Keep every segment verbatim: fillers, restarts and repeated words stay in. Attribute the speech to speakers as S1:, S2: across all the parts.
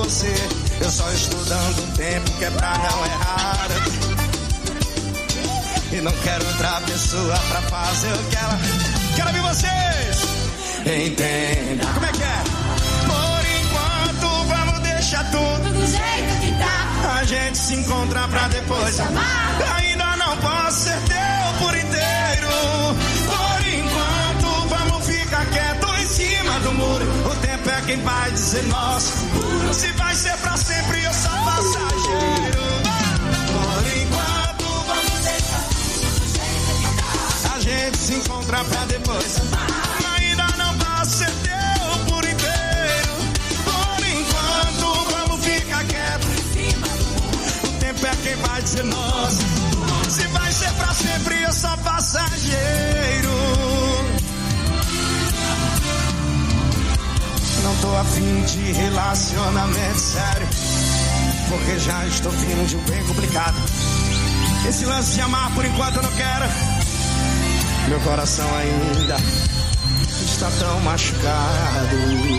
S1: você. Eu só estou dando um tempo que é pra não errar. E não quero outra pessoa pra fazer o que ela... Quero ouvir vocês! Entenda. Como é que é? Por enquanto vamos deixar tudo
S2: do jeito que tá.
S1: A gente se encontra pra depois amar. Ainda não posso ser teu por inteiro. Por enquanto vamos ficar quieto em cima do muro. O tempo é quem vai dizer nosso. Se vai ser pra sempre eu sou passageiro. Por enquanto vamos deixar tudo do jeito que tá. A gente se encontra pra depois amar. Ainda não posso ser teu por inteiro. Por enquanto vamos ficar quieto em cima do muro. O tempo é quem vai dizer nosso. Se vai ser pra sempre eu sou passageiro. Não tô afim de relacionamento sério, porque já estou vindo de um bem complicado. Esse lance de amar por enquanto eu não quero. Meu coração ainda está tão machucado.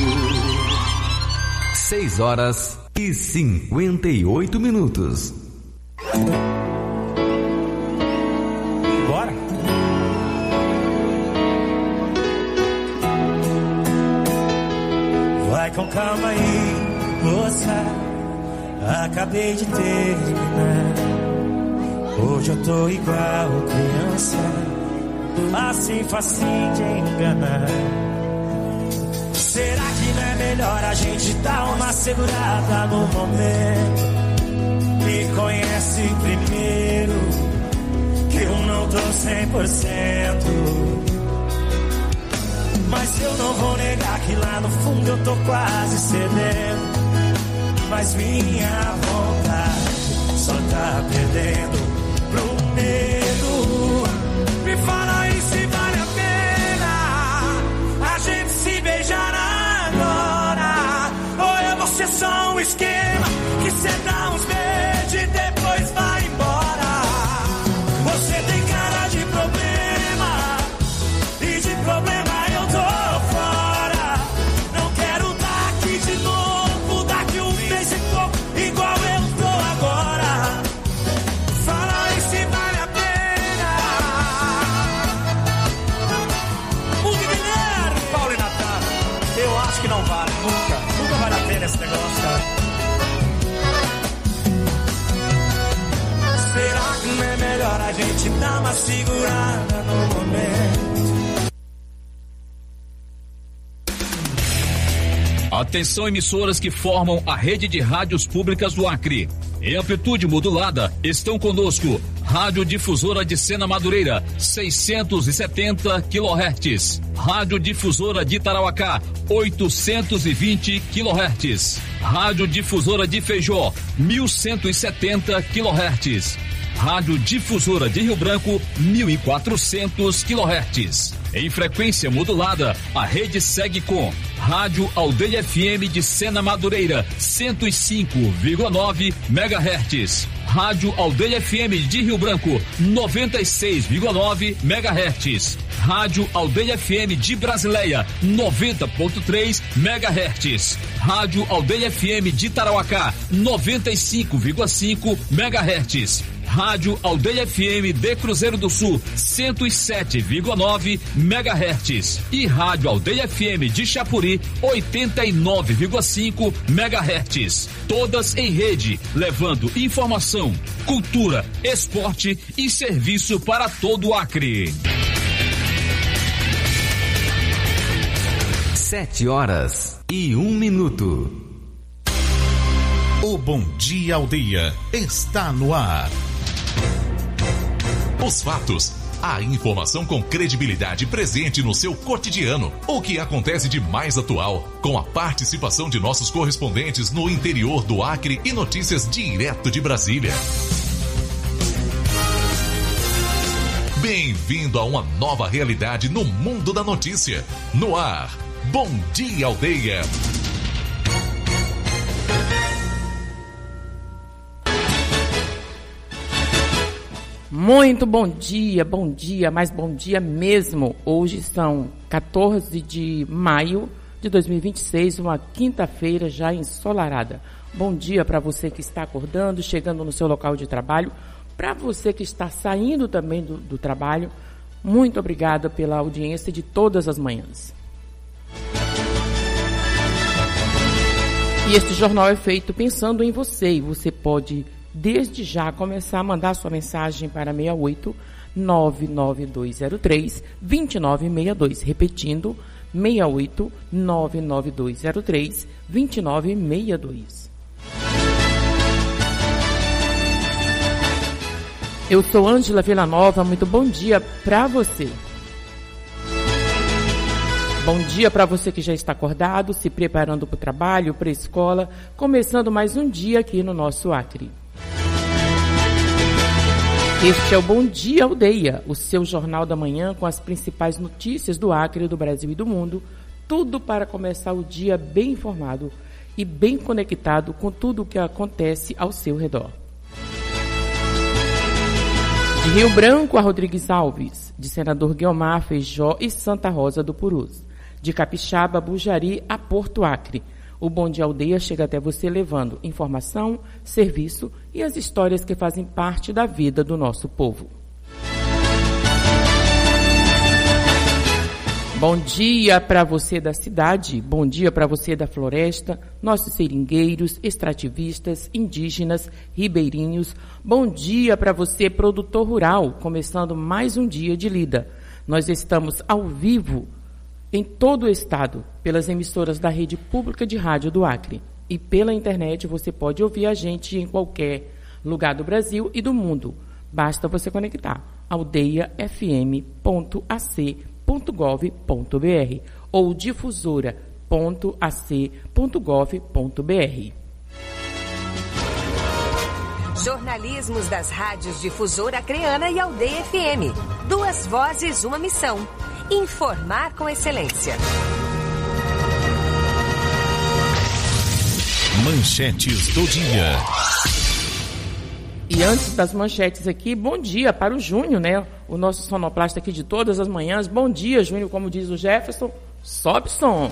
S3: Seis horas e cinquenta e oito minutos.
S4: Bora? Vai com calma aí, moça. Acabei de terminar. Hoje eu tô igual criança, assim facinho de enganar. Será que não é melhor a gente dar uma segurada no momento? Me conhece primeiro, que eu não tô cem por cento. Mas eu não vou negar que lá no fundo eu tô quase cedendo. Mas minha vontade só tá perdendo pro medo. Me fala aí se vale a pena a gente se beijar agora, ou é você só um esquema que cê dá uns beijos e depois vai embora. Você tem cara de problema, e de problema eu tô fora. Não quero dar aqui de novo, daqui um mês e pouco, igual eu tô agora. Fala aí se vale a pena. O Guilherme, Paulo e Natan, eu acho que não vale, nunca, nunca vale a pena esse negócio, cara. Será que não é melhor a gente dar uma segurada no momento?
S5: Atenção, emissoras que formam a rede de rádios públicas do Acre. Em amplitude modulada, estão conosco Rádio Difusora de Sena Madureira, seiscentos e setenta quilohertz. Rádio Difusora de Tarauacá, oitocentos e vinte quilohertz. Rádio Difusora de Feijó, mil cento e setenta quilohertz. Rádio Difusora de Rio Branco, mil e quatrocentos quilohertz. Em frequência modulada, a rede segue com Rádio Aldeia F M de Sena Madureira, cento e cinco vírgula nove megahertz. Rádio Aldeia F M de Rio Branco, noventa e seis vírgula nove megahertz. Rádio Aldeia F M de Brasileia, noventa ponto três megahertz. Rádio Aldeia F M de Tarauacá, noventa e cinco vírgula cinco megahertz. Rádio Aldeia F M de Cruzeiro do Sul, cento e sete vírgula nove megahertz. E Rádio Aldeia F M de Chapuri, oitenta e nove vírgula cinco megahertz. Todas em rede, levando informação, cultura, esporte e serviço para todo o Acre.
S3: Sete horas e um minuto.
S6: O Bom Dia Aldeia está no ar. Os fatos, a informação com credibilidade presente no seu cotidiano. O que acontece de mais atual, com a participação de nossos correspondentes no interior do Acre e notícias direto de Brasília. Bem-vindo a uma nova realidade no mundo da notícia. No ar, Bom Dia Aldeia.
S7: Muito bom dia, bom dia, mas bom dia mesmo. Hoje são quatorze de maio de dois mil e vinte e seis, uma quinta-feira já ensolarada. Bom dia para você que está acordando, chegando no seu local de trabalho, para você que está saindo também do, do trabalho. Muito obrigada pela audiência de todas as manhãs. E este jornal é feito pensando em você, e você pode, desde já, começar a mandar sua mensagem para seis oito nove nove dois zero três dois nove seis dois, repetindo, seis oito nove nove dois zero três dois nove seis dois. Eu sou Ângela Villanova, muito bom dia para você. Bom dia para você que já está acordado, se preparando para o trabalho, para a escola, começando mais um dia aqui no nosso Acre. Este é o Bom Dia Aldeia, o seu jornal da manhã com as principais notícias do Acre, do Brasil e do mundo, tudo para começar o dia bem informado e bem conectado com tudo o que acontece ao seu redor. De Rio Branco a Rodrigues Alves, de Senador Guiomar, Feijó e Santa Rosa do Purus. De Capixaba, Bujari a Porto Acre. O Bom Dia Aldeia chega até você levando informação, serviço e as histórias que fazem parte da vida do nosso povo. Bom dia para você da cidade, bom dia para você da floresta, nossos seringueiros, extrativistas, indígenas, ribeirinhos. Bom dia para você, produtor rural, começando mais um dia de lida. Nós estamos ao vivo em todo o estado, pelas emissoras da Rede Pública de Rádio do Acre. E pela internet você pode ouvir a gente em qualquer lugar do Brasil e do mundo. Basta você conectar aldeia f m ponto a c ponto gov ponto b r ou difusora ponto a c ponto gov ponto b r.
S2: Jornalismos das rádios Difusora Acreana e Aldeia F M. Duas vozes, uma missão. Informar com excelência.
S6: Manchetes do dia.
S7: E antes das manchetes aqui, bom dia para o Júnior, né? O nosso sonoplasta aqui de todas as manhãs. Bom dia, Júnior, como diz o Jefferson. Sobe som.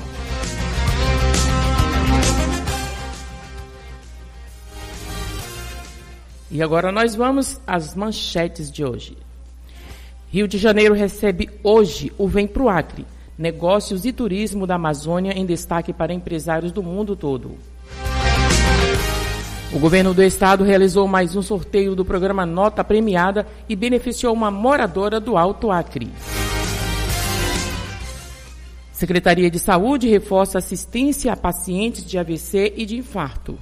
S7: E agora nós vamos às manchetes de hoje. Rio de Janeiro recebe hoje o Vem Pro Acre. Negócios e turismo da Amazônia em destaque para empresários do mundo todo. O governo do estado realizou mais um sorteio do programa Nota Premiada e beneficiou uma moradora do Alto Acre. Secretaria de Saúde reforça assistência a pacientes de A V C e de infarto.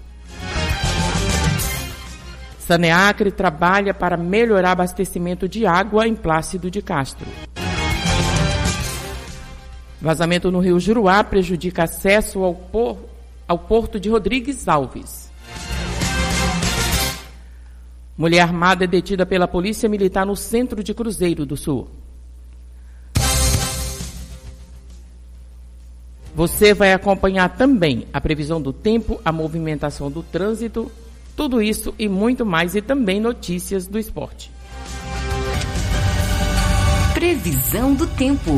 S7: Saneacre trabalha para melhorar abastecimento de água em Plácido de Castro. Vazamento no Rio Juruá prejudica acesso ao, por, ao porto de Rodrigues Alves. Mulher armada é detida pela Polícia Militar no centro de Cruzeiro do Sul. Você vai acompanhar também a previsão do tempo, a movimentação do trânsito, tudo isso e muito mais, e também notícias do esporte.
S2: Previsão do tempo.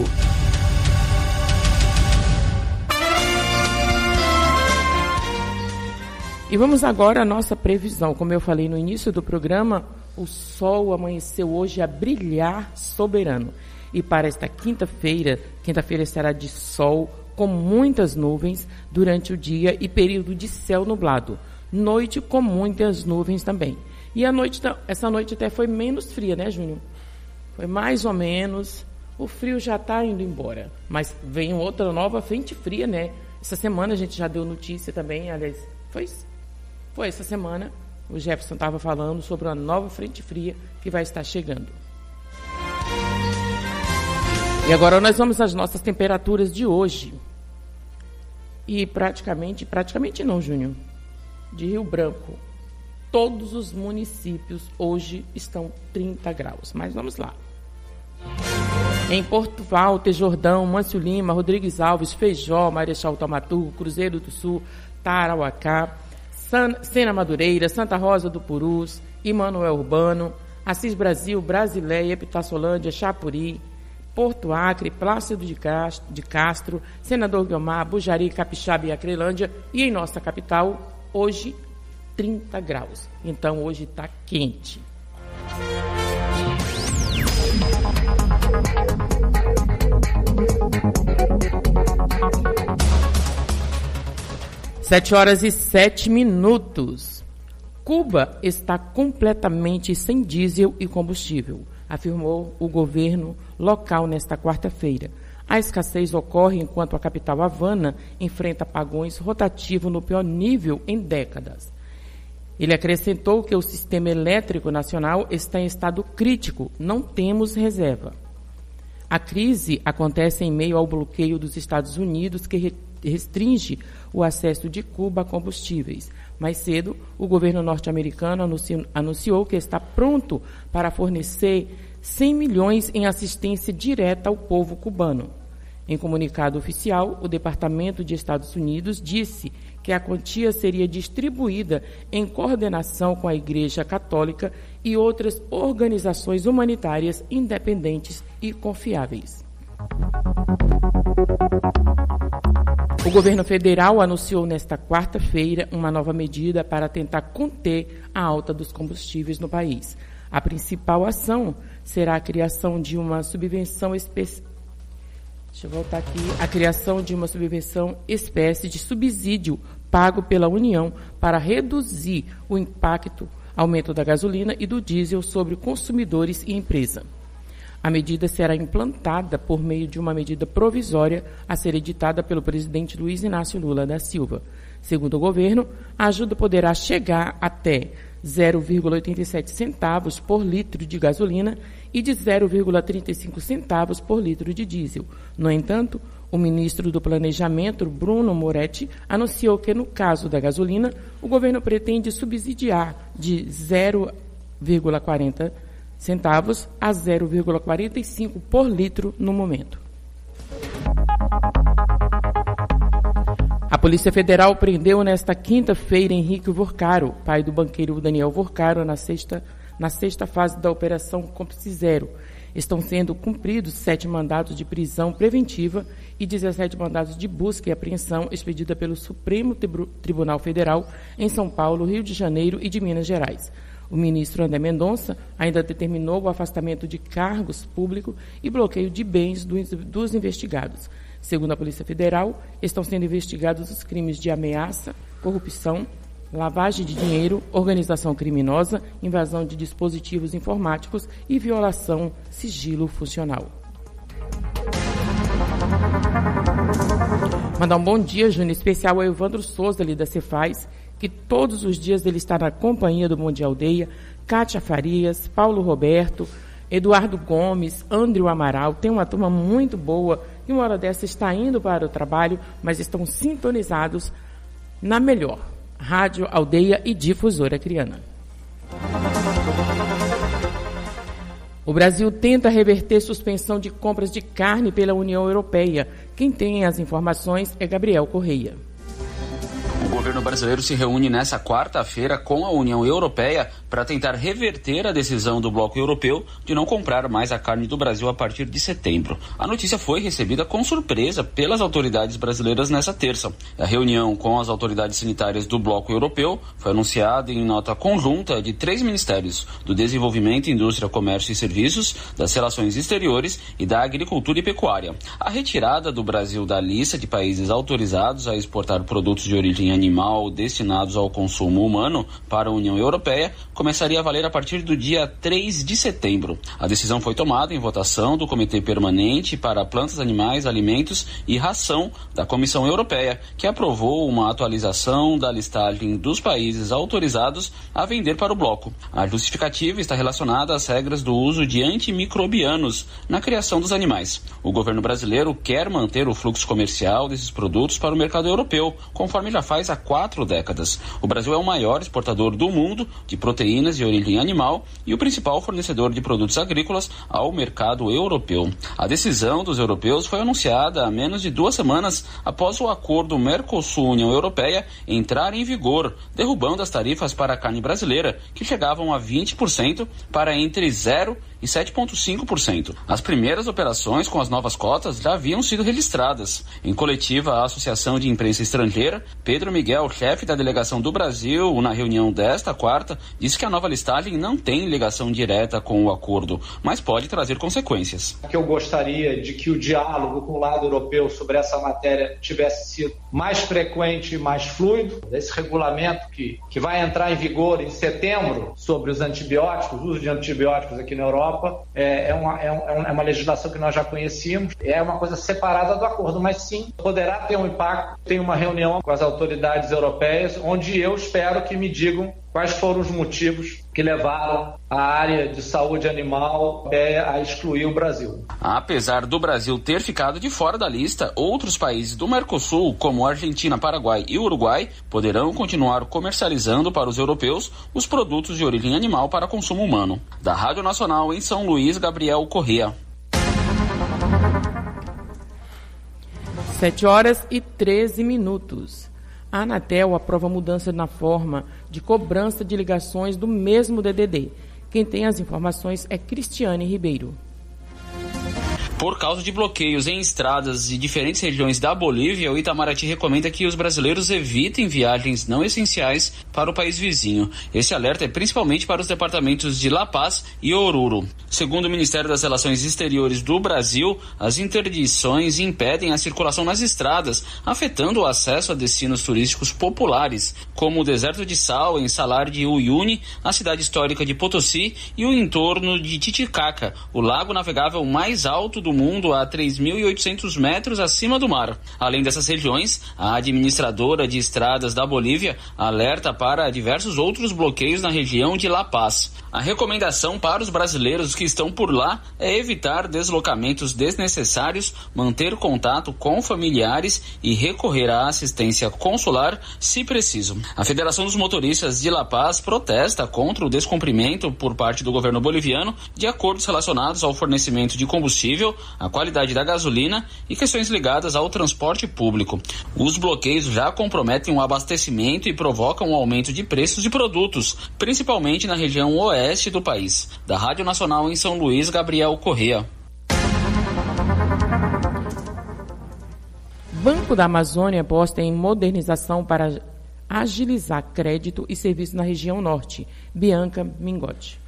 S7: E vamos agora à nossa previsão. Como eu falei no início do programa, o sol amanheceu hoje a brilhar soberano. E para esta quinta-feira, quinta-feira será de sol com muitas nuvens durante o dia e período de céu nublado. Noite com muitas nuvens também. E a noite, essa noite até foi menos fria, né, Júnior? Foi mais ou menos. O frio já está indo embora. Mas vem outra nova frente fria, né? Essa semana a gente já deu notícia também, aliás, foi, foi essa semana. O Jefferson estava falando sobre uma nova frente fria que vai estar chegando. E agora nós vamos às nossas temperaturas de hoje. E praticamente, praticamente não, Júnior. De Rio Branco, todos os municípios hoje estão trinta graus. Mas vamos lá. Em Porto Walter, Jordão, Mâncio Lima, Rodrigues Alves, Feijó, Marechal Taumaturgo, Cruzeiro do Sul, Tarauacá, San, Sena Madureira, Santa Rosa do Purus, Emanuel Urbano, Assis Brasil, Brasileia, Epitassolândia, Chapuri, Porto Acre, Plácido de Castro, Senador Guiomar, Bujari, Capixaba e Acrelândia. E em nossa capital, hoje, trinta graus. Então, hoje está quente. Sete horas e sete minutos. Cuba está completamente sem diesel e combustível, afirmou o governo local nesta quarta-feira. A escassez ocorre enquanto a capital Havana enfrenta apagões rotativos no pior nível em décadas. Ele acrescentou que o sistema elétrico nacional está em estado crítico, não temos reserva. A crise acontece em meio ao bloqueio dos Estados Unidos, que restringe o acesso de Cuba a combustíveis. Mais cedo, o governo norte-americano anunciou, anunciou que está pronto para fornecer cem milhões em assistência direta ao povo cubano. Em comunicado oficial, o Departamento de Estados Unidos disse que a quantia seria distribuída em coordenação com a Igreja Católica e outras organizações humanitárias independentes e confiáveis. O governo federal anunciou nesta quarta-feira uma nova medida para tentar conter a alta dos combustíveis no país. A principal ação será a criação de uma subvenção específica. Deixa eu voltar aqui. A criação de uma subvenção espécie de subsídio pago pela União para reduzir o impacto, aumento da gasolina e do diesel sobre consumidores e empresa. A medida será implantada por meio de uma medida provisória a ser editada pelo presidente Luiz Inácio Lula da Silva. Segundo o governo, a ajuda poderá chegar até zero vírgula oitenta e sete centavos por litro de gasolina e de zero vírgula trinta e cinco centavos por litro de diesel. No entanto, o ministro do Planejamento, Bruno Moretti, anunciou que, no caso da gasolina, o governo pretende subsidiar de zero vírgula quarenta centavos a zero vírgula quarenta e cinco por litro no momento. A Polícia Federal prendeu nesta quinta-feira Henrique Vorcaro, pai do banqueiro Daniel Vorcaro, na sexta, na sexta fase da Operação Cúmplice Zero. Estão sendo cumpridos sete mandados de prisão preventiva e dezessete mandados de busca e apreensão expedida pelo Supremo Tribunal Federal em São Paulo, Rio de Janeiro e de Minas Gerais. O ministro André Mendonça ainda determinou o afastamento de cargos públicos e bloqueio de bens dos, dos investigados. Segundo a Polícia Federal, estão sendo investigados os crimes de ameaça, corrupção, lavagem de dinheiro, organização criminosa, invasão de dispositivos informáticos e violação sigilo funcional. Mandar um bom dia, Júnior, especial ao Evandro Souza, ali da Cefaz, que todos os dias ele está na companhia do Bom Dia Aldeia, Kátia Farias, Paulo Roberto, Eduardo Gomes, Andrew Amaral. Tem uma turma muito boa e uma hora dessa está indo para o trabalho, mas estão sintonizados na melhor Rádio Aldeia e Difusora Acreana. O Brasil tenta reverter suspensão de compras de carne pela União Europeia. Quem tem as informações é Gabriel Correia.
S8: O governo brasileiro se reúne nesta quarta-feira com a União Europeia para tentar reverter a decisão do bloco europeu de não comprar mais a carne do Brasil a partir de setembro. A notícia foi recebida com surpresa pelas autoridades brasileiras nesta terça. A reunião com as autoridades sanitárias do bloco europeu foi anunciada em nota conjunta de três ministérios: do Desenvolvimento, Indústria, Comércio e Serviços, das Relações Exteriores e da Agricultura e Pecuária. A retirada do Brasil da lista de países autorizados a exportar produtos de origem animal destinados ao consumo humano para a União Europeia começaria a valer a partir do dia três de setembro. A decisão foi tomada em votação do Comitê Permanente para Plantas, Animais, Alimentos e Ração da Comissão Europeia, que aprovou uma atualização da listagem dos países autorizados a vender para o bloco. A justificativa está relacionada às regras do uso de antimicrobianos na criação dos animais. O governo brasileiro quer manter o fluxo comercial desses produtos para o mercado europeu, conforme já faz há quatro décadas. O Brasil é o maior exportador do mundo de proteínas de origem animal e o principal fornecedor de produtos agrícolas ao mercado europeu. A decisão dos europeus foi anunciada há menos de duas semanas após o acordo Mercosul-União Europeia entrar em vigor, derrubando as tarifas para a carne brasileira, que chegavam a vinte por cento para entre zero e sete vírgula cinco por cento. As primeiras operações com as novas cotas já haviam sido registradas. Em coletiva à Associação de Imprensa Estrangeira, Pedro Miguel, chefe da delegação do Brasil, na reunião desta quarta, disse que a nova listagem não tem ligação direta com o acordo, mas pode trazer consequências.
S9: Eu gostaria de que o diálogo com o lado europeu sobre essa matéria tivesse sido mais frequente e mais fluido. Esse regulamento que, que vai entrar em vigor em setembro sobre os antibióticos, o uso de antibióticos aqui na Europa, é, é, uma, é, um, é uma legislação que nós já conhecíamos, é uma coisa separada do acordo, mas sim poderá ter um impacto. Tem uma reunião com as autoridades europeias, onde eu espero que me digam quais foram os motivos que levaram a área de saúde animal a excluir o Brasil.
S8: Apesar do Brasil ter ficado de fora da lista, outros países do Mercosul, como Argentina, Paraguai e Uruguai, poderão continuar comercializando para os europeus os produtos de origem animal para consumo humano. Da Rádio Nacional em São Luís, Gabriel Corrêa.
S7: sete horas e treze minutos. A Anatel aprova mudança na forma de cobrança de ligações do mesmo D D D. Quem tem as informações é Cristiane Ribeiro.
S8: Por causa de bloqueios em estradas de diferentes regiões da Bolívia, o Itamaraty recomenda que os brasileiros evitem viagens não essenciais para o país vizinho. Esse alerta é principalmente para os departamentos de La Paz e Oruro. Segundo o Ministério das Relações Exteriores do Brasil, as interdições impedem a circulação nas estradas, afetando o acesso a destinos turísticos populares, como o Deserto de Sal, em Salar de Uyuni, a cidade histórica de Potosí e o entorno de Titicaca, o lago navegável mais alto do do mundo a três mil e oitocentos metros acima do mar. Além dessas regiões, a administradora de estradas da Bolívia alerta para diversos outros bloqueios na região de La Paz. A recomendação para os brasileiros que estão por lá é evitar deslocamentos desnecessários, manter contato com familiares e recorrer à assistência consular se preciso. A Federação dos Motoristas de La Paz protesta contra o descumprimento por parte do governo boliviano de acordos relacionados ao fornecimento de combustível, a qualidade da gasolina e questões ligadas ao transporte público. Os bloqueios já comprometem o abastecimento e provocam um aumento de preços de produtos, principalmente na região oeste do país. Da Rádio Nacional em São Luís, Gabriel Corrêa.
S7: Banco da Amazônia aposta em modernização para agilizar crédito e serviço na região norte. Bianca Mingotti.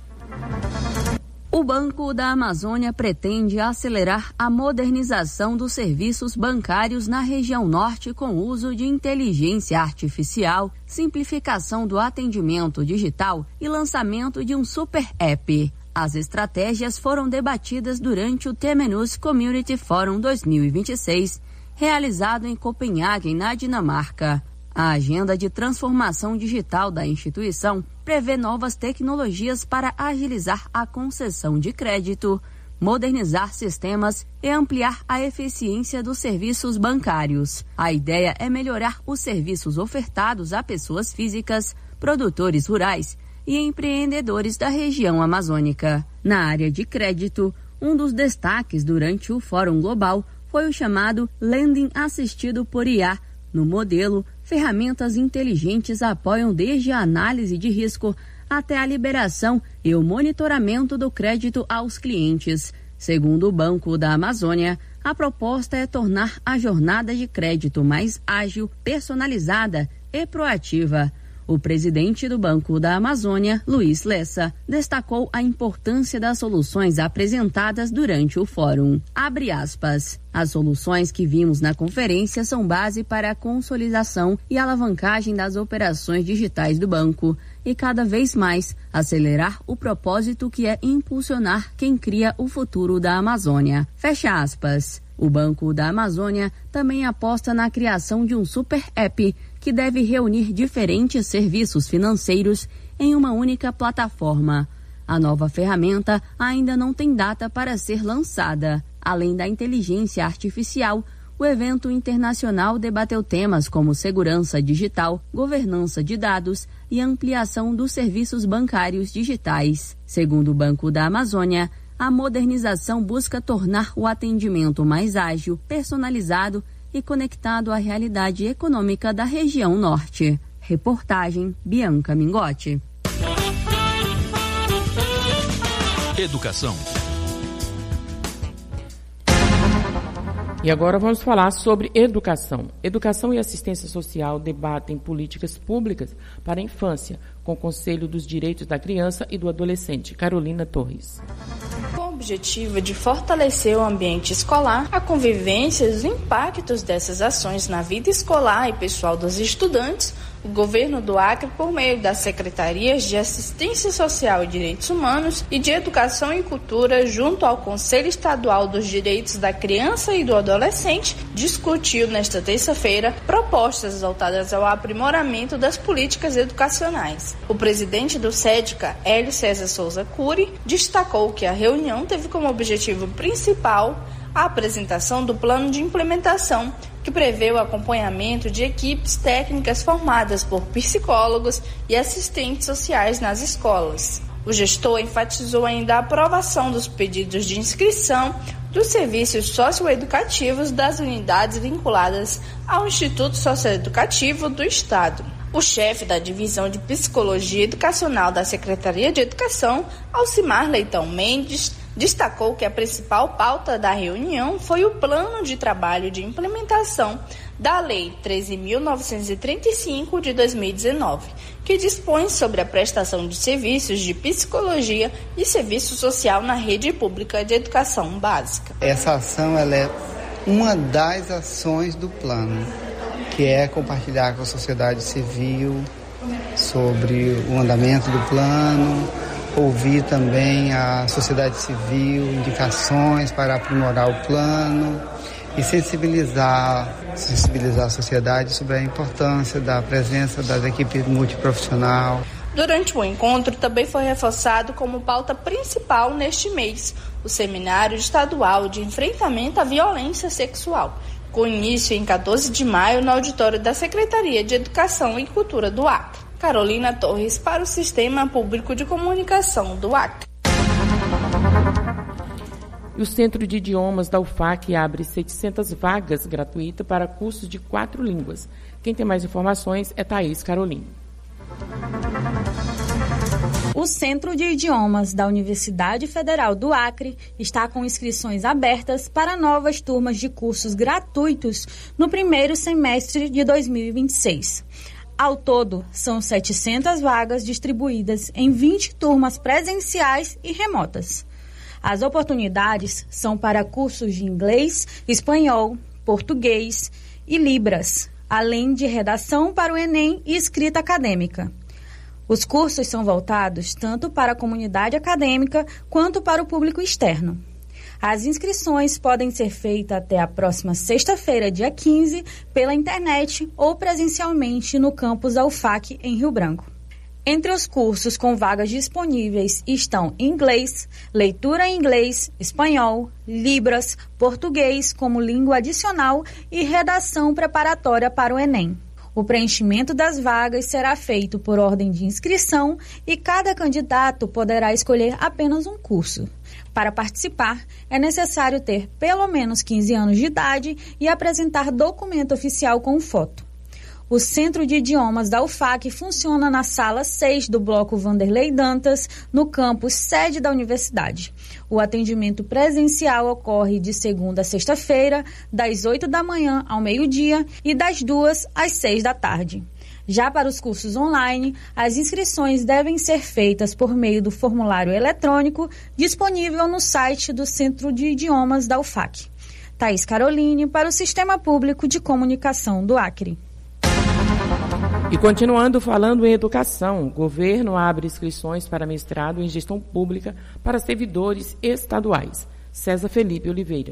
S10: O Banco da Amazônia pretende acelerar a modernização dos serviços bancários na região norte com o uso de inteligência artificial, simplificação do atendimento digital e lançamento de um super app. As estratégias foram debatidas durante o Temenos Community Forum dois mil e vinte e seis, realizado em Copenhague, na Dinamarca. A agenda de transformação digital da instituição prevê novas tecnologias para agilizar a concessão de crédito, modernizar sistemas e ampliar a eficiência dos serviços bancários. A ideia é melhorar os serviços ofertados a pessoas físicas, produtores rurais e empreendedores da região amazônica. Na área de crédito, um dos destaques durante o Fórum Global foi o chamado Lending assistido por I A. No modelo, ferramentas inteligentes apoiam desde a análise de risco até a liberação e o monitoramento do crédito aos clientes. Segundo o Banco da Amazônia, a proposta é tornar a jornada de crédito mais ágil, personalizada e proativa. O presidente do Banco da Amazônia, Luiz Lessa, destacou a importância das soluções apresentadas durante o fórum. Abre aspas. As soluções que vimos na conferência são base para a consolidação e alavancagem das operações digitais do banco e, cada vez mais, acelerar o propósito que é impulsionar quem cria o futuro da Amazônia. Fecha aspas. O Banco da Amazônia também aposta na criação de um super app que deve reunir diferentes serviços financeiros em uma única plataforma. A nova ferramenta ainda não tem data para ser lançada. Além da inteligência artificial, o evento internacional debateu temas como segurança digital, governança de dados e ampliação dos serviços bancários digitais. Segundo o Banco da Amazônia, a modernização busca tornar o atendimento mais ágil, personalizado e conectado à realidade econômica da região norte. Reportagem Bianca Mingotti.
S5: Educação.
S7: E agora vamos falar sobre educação. Educação e assistência social debatem políticas públicas para a infância, com o Conselho dos Direitos da Criança e do Adolescente. Carolina Torres.
S11: Com o objetivo de fortalecer o ambiente escolar, a convivência e os impactos dessas ações na vida escolar e pessoal dos estudantes, o governo do Acre, por meio das Secretarias de Assistência Social e Direitos Humanos e de Educação e Cultura, junto ao Conselho Estadual dos Direitos da Criança e do Adolescente, discutiu nesta terça-feira propostas voltadas ao aprimoramento das políticas educacionais. O presidente do SEDCA, Hélio César Souza Cury, destacou que a reunião teve como objetivo principal a apresentação do plano de implementação, que prevê o acompanhamento de equipes técnicas formadas por psicólogos e assistentes sociais nas escolas. O gestor enfatizou ainda a aprovação dos pedidos de inscrição dos serviços socioeducativos das unidades vinculadas ao Instituto Socioeducativo do Estado. O chefe da Divisão de Psicologia Educacional da Secretaria de Educação, Alcimar Leitão Mendes, destacou que a principal pauta da reunião foi o plano de trabalho de implementação da Lei treze mil novecentos e trinta e cinco de dois mil e dezenove, que dispõe sobre a prestação de serviços de psicologia e serviço social na rede pública de educação básica.
S12: Essa ação ela é uma das ações do plano, que é compartilhar com a sociedade civil sobre o andamento do plano, ouvir também a sociedade civil, indicações para aprimorar o plano e sensibilizar, sensibilizar a sociedade sobre a importância da presença das equipes multiprofissional.
S11: Durante o encontro também foi reforçado como pauta principal neste mês o Seminário Estadual de Enfrentamento à Violência Sexual, com início em quatorze de maio no auditório da Secretaria de Educação e Cultura do Acre. Carolina Torres para o Sistema Público de Comunicação do Acre.
S7: E o Centro de Idiomas da U F A C abre seiscentas vagas gratuitas para cursos de quatro línguas. Quem tem mais informações é Thaís Carolina.
S13: O Centro de Idiomas da Universidade Federal do Acre está com inscrições abertas para novas turmas de cursos gratuitos no primeiro semestre de dois mil e vinte e seis. Ao todo, são setecentas vagas distribuídas em vinte turmas presenciais e remotas. As oportunidades são para cursos de inglês, espanhol, português e libras, além de redação para o Enem e escrita acadêmica. Os cursos são voltados tanto para a comunidade acadêmica quanto para o público externo. As inscrições podem ser feitas até a próxima sexta-feira, dia quinze, pela internet ou presencialmente no campus da U F A C em Rio Branco. Entre os cursos com vagas disponíveis estão inglês, leitura em inglês, espanhol, libras, português como língua adicional e redação preparatória para o Enem. O preenchimento das vagas será feito por ordem de inscrição e cada candidato poderá escolher apenas um curso. Para participar, é necessário ter pelo menos quinze anos de idade e apresentar documento oficial com foto. O Centro de Idiomas da U F A C funciona na sala seis do Bloco Vanderlei Dantas, no campus sede da universidade. O atendimento presencial ocorre de segunda a sexta-feira, das oito da manhã ao meio-dia e das duas às seis da tarde. Já para os cursos online, as inscrições devem ser feitas por meio do formulário eletrônico disponível no site do Centro de Idiomas da U F A C. Thaís Caroline para o Sistema Público de Comunicação do Acre.
S7: E continuando falando em educação, o governo abre inscrições para mestrado em gestão pública para servidores estaduais. César Felipe Oliveira.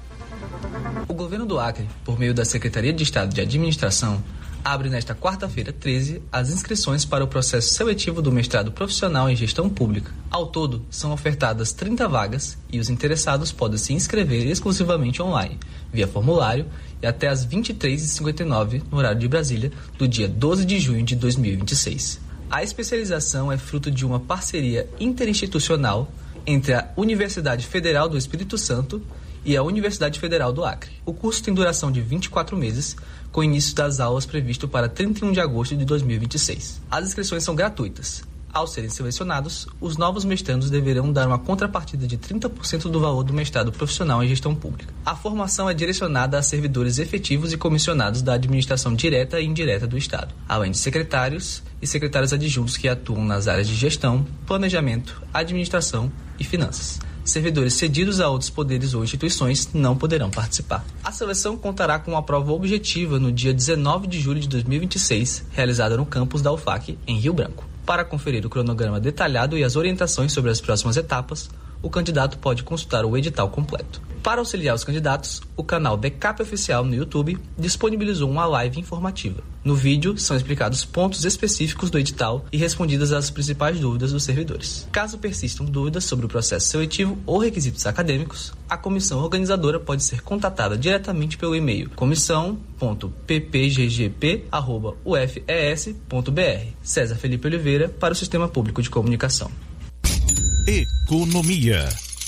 S14: O governo do Acre, por meio da Secretaria de Estado de Administração, abre nesta quarta-feira, treze, as inscrições para o processo seletivo do mestrado profissional em gestão pública. Ao todo, são ofertadas trinta vagas e os interessados podem se inscrever exclusivamente online, via formulário, e até às vinte e três e cinquenta e nove, no horário de Brasília, do dia doze de junho de dois mil e vinte e seis. A especialização é fruto de uma parceria interinstitucional entre a Universidade Federal do Espírito Santo e a Universidade Federal do Acre. O curso tem duração de vinte e quatro meses, com início das aulas previsto para trinta e um de agosto de dois mil e vinte e seis. As inscrições são gratuitas. Ao serem selecionados, os novos mestrandos deverão dar uma contrapartida de trinta por cento do valor do mestrado profissional em gestão pública. A formação é direcionada a servidores efetivos e comissionados da administração direta e indireta do Estado, além de secretários e secretários adjuntos que atuam nas áreas de gestão, planejamento, administração e finanças. Servidores cedidos a outros poderes ou instituições não poderão participar. A seleção contará com uma prova objetiva no dia dezenove de julho de dois mil e vinte e seis, realizada no campus da U F A C, em Rio Branco. Para conferir o cronograma detalhado e as orientações sobre as próximas etapas, o candidato pode consultar o edital completo. Para auxiliar os candidatos, o canal Decap Oficial no YouTube disponibilizou uma live informativa. No vídeo, são explicados pontos específicos do edital e respondidas as principais dúvidas dos servidores. Caso persistam dúvidas sobre o processo seletivo ou requisitos acadêmicos, a comissão organizadora pode ser contatada diretamente pelo e-mail comissão ponto p p g g p arroba u f e s ponto b r. César Felipe Oliveira, para o Sistema Público de Comunicação.
S15: Economia.